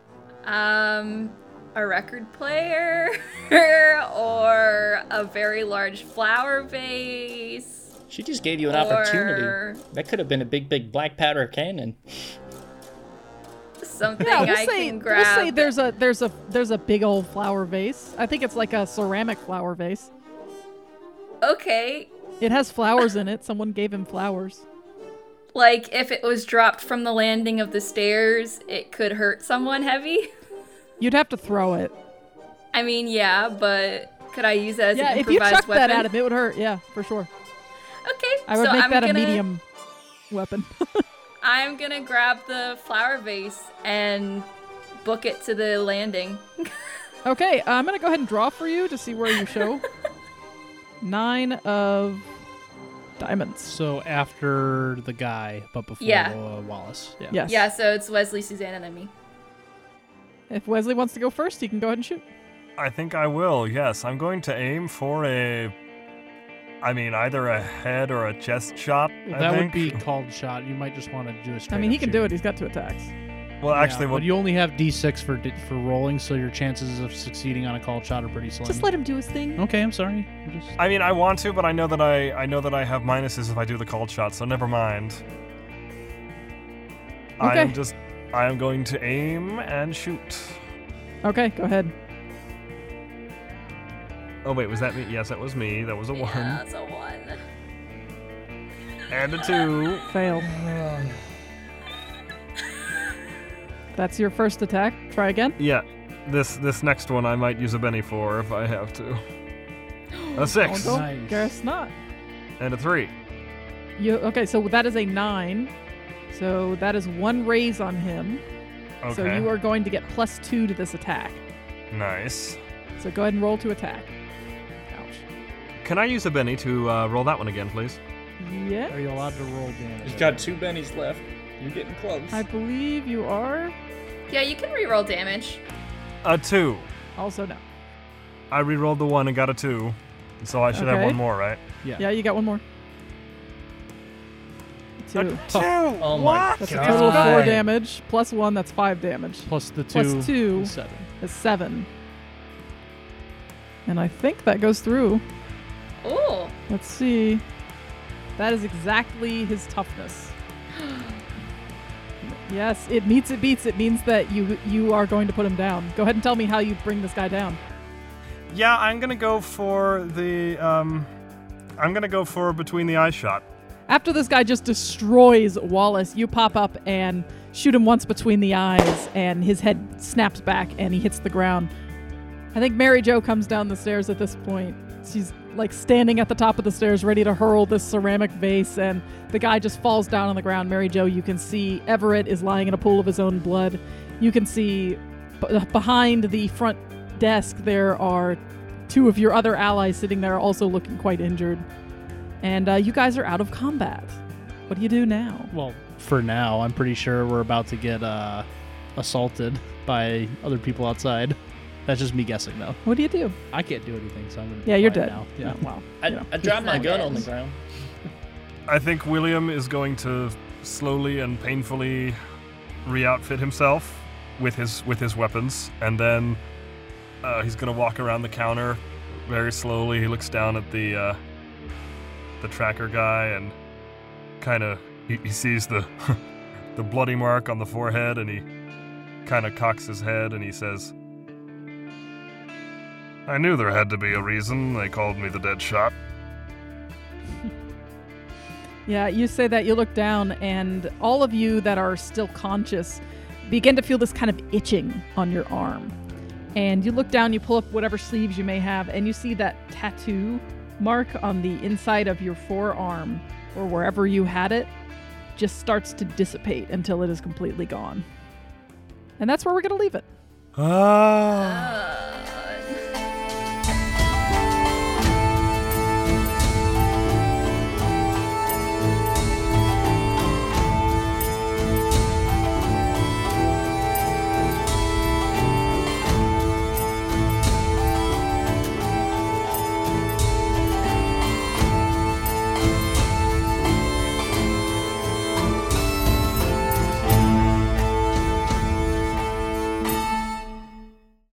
[SPEAKER 3] A record player or a very large flower vase.
[SPEAKER 6] She just gave you an opportunity. That could have been a big black powder cannon.
[SPEAKER 3] Something
[SPEAKER 1] Yeah,
[SPEAKER 3] I can grab.
[SPEAKER 1] We'll say there's a big old flower vase. I think it's like a ceramic flower vase.
[SPEAKER 3] Okay.
[SPEAKER 1] It has flowers in it. Someone gave him flowers.
[SPEAKER 3] Like, if it was dropped from the landing of the stairs, it could hurt someone heavy?
[SPEAKER 1] You'd have to throw it.
[SPEAKER 3] I mean, yeah, but could I use it as an
[SPEAKER 1] if you
[SPEAKER 3] improvised
[SPEAKER 1] chucked
[SPEAKER 3] weapon?
[SPEAKER 1] that at him, it would hurt. Yeah, for sure.
[SPEAKER 3] Okay,
[SPEAKER 1] I would
[SPEAKER 3] so
[SPEAKER 1] make
[SPEAKER 3] I'm
[SPEAKER 1] that a
[SPEAKER 3] gonna,
[SPEAKER 1] medium weapon.
[SPEAKER 3] I'm gonna grab the flower vase and book it to the landing.
[SPEAKER 1] Okay, I'm gonna go ahead and draw for you to see where you show. 9 of diamonds.
[SPEAKER 2] So after the guy, but before
[SPEAKER 3] Yeah.
[SPEAKER 2] Wallace. Yeah.
[SPEAKER 1] Yes.
[SPEAKER 3] Yeah, so it's Wesley, Susanna, and me.
[SPEAKER 1] If Wesley wants to go first, he can go ahead and shoot.
[SPEAKER 4] I think I will, yes. I'm going to aim for either a head or a chest shot, I
[SPEAKER 2] That
[SPEAKER 4] think.
[SPEAKER 2] would be called shot. You might just want to do a straight
[SPEAKER 1] I mean, he
[SPEAKER 2] up
[SPEAKER 1] can do
[SPEAKER 2] shoot.
[SPEAKER 1] it. He's got 2 attacks.
[SPEAKER 4] Well, actually,
[SPEAKER 2] but you only have D6 for rolling, so your chances of succeeding on a called shot are pretty slim.
[SPEAKER 1] Just let him do his thing.
[SPEAKER 2] Okay, I'm sorry.
[SPEAKER 4] I mean, I want to, but I know that I have minuses if I do the called shot, so never mind.
[SPEAKER 1] Okay.
[SPEAKER 4] I am going to aim and shoot.
[SPEAKER 1] Okay, go ahead.
[SPEAKER 4] Oh wait, was that me? Yes, that was me. That was a 1
[SPEAKER 3] Yeah, it's a 1.
[SPEAKER 4] and a 2.
[SPEAKER 1] Fail. That's your first attack. Try again.
[SPEAKER 4] Yeah, this next one I might use a Benny for if I have to. A 6
[SPEAKER 1] Oh,
[SPEAKER 2] Nice.
[SPEAKER 1] guess not.
[SPEAKER 4] and a 3.
[SPEAKER 1] Okay, so that is a 9. So that is 1 raise on him.
[SPEAKER 4] Okay.
[SPEAKER 1] So you are going to get +2 to this attack.
[SPEAKER 4] Nice.
[SPEAKER 1] So go ahead and roll to attack. Ouch.
[SPEAKER 4] Can I use a Benny to roll that one again, please?
[SPEAKER 1] Yeah.
[SPEAKER 2] Are you allowed to roll damage?
[SPEAKER 6] He's got 2 bennies left. You're getting close.
[SPEAKER 1] I believe you are.
[SPEAKER 3] Yeah, you can reroll damage.
[SPEAKER 4] A 2.
[SPEAKER 1] Also no.
[SPEAKER 4] I re-rolled the 1 and got a 2, so I should have
[SPEAKER 1] Okay.
[SPEAKER 4] 1 more, right?
[SPEAKER 1] Yeah, you got 1 more. 2.
[SPEAKER 4] A 2.
[SPEAKER 6] Oh my
[SPEAKER 1] That's a
[SPEAKER 6] God.
[SPEAKER 1] total of 4
[SPEAKER 6] God.
[SPEAKER 1] damage. +1, that's 5 damage.
[SPEAKER 2] Plus the 2.
[SPEAKER 1] Plus 2
[SPEAKER 2] is 7.
[SPEAKER 1] is 7. And I think that goes through.
[SPEAKER 3] Oh,
[SPEAKER 1] Let's see. That is exactly his toughness. Yes, it meets, it beats. It means that you are going to put him down. Go ahead and tell me how you bring this guy down.
[SPEAKER 4] Yeah, I'm gonna go for the between the eyes shot.
[SPEAKER 1] After this guy just destroys Wallace, you pop up and shoot him once between the eyes, and his head snaps back and he hits the ground. I think Mary Jo comes down the stairs at this point. She's like standing at the top of the stairs ready to hurl this ceramic vase, and the guy just falls down on the ground. Mary Jo, you can see Everett is lying in a pool of his own blood. You can see behind the front desk there are 2 of your other allies sitting there also looking quite injured. And you guys are out of combat. What do you do now?
[SPEAKER 2] Well, for now, I'm pretty sure we're about to get assaulted by other people outside. That's just me guessing, though.
[SPEAKER 1] What do you do?
[SPEAKER 2] I can't do anything, so I'm gonna. Be
[SPEAKER 1] Yeah, you're
[SPEAKER 2] quiet
[SPEAKER 1] dead.
[SPEAKER 2] now. Yeah.
[SPEAKER 1] Wow.
[SPEAKER 6] I dropped my
[SPEAKER 3] not
[SPEAKER 6] gun
[SPEAKER 3] dead.
[SPEAKER 6] on the ground.
[SPEAKER 4] I think William is going to slowly and painfully re-outfit himself with his weapons, and then he's gonna walk around the counter very slowly. He looks down at the tracker guy and kind of he sees the the bloody mark on the forehead, and he kind of cocks his head and he says, "I knew there had to be a reason they called me the dead shot."
[SPEAKER 1] Yeah, you say that, you look down, and all of you that are still conscious begin to feel this kind of itching on your arm. And you look down, you pull up whatever sleeves you may have, and you see that tattoo mark on the inside of your forearm, or wherever you had it, just starts to dissipate until it is completely gone. And that's where we're going to leave it.
[SPEAKER 4] Ah.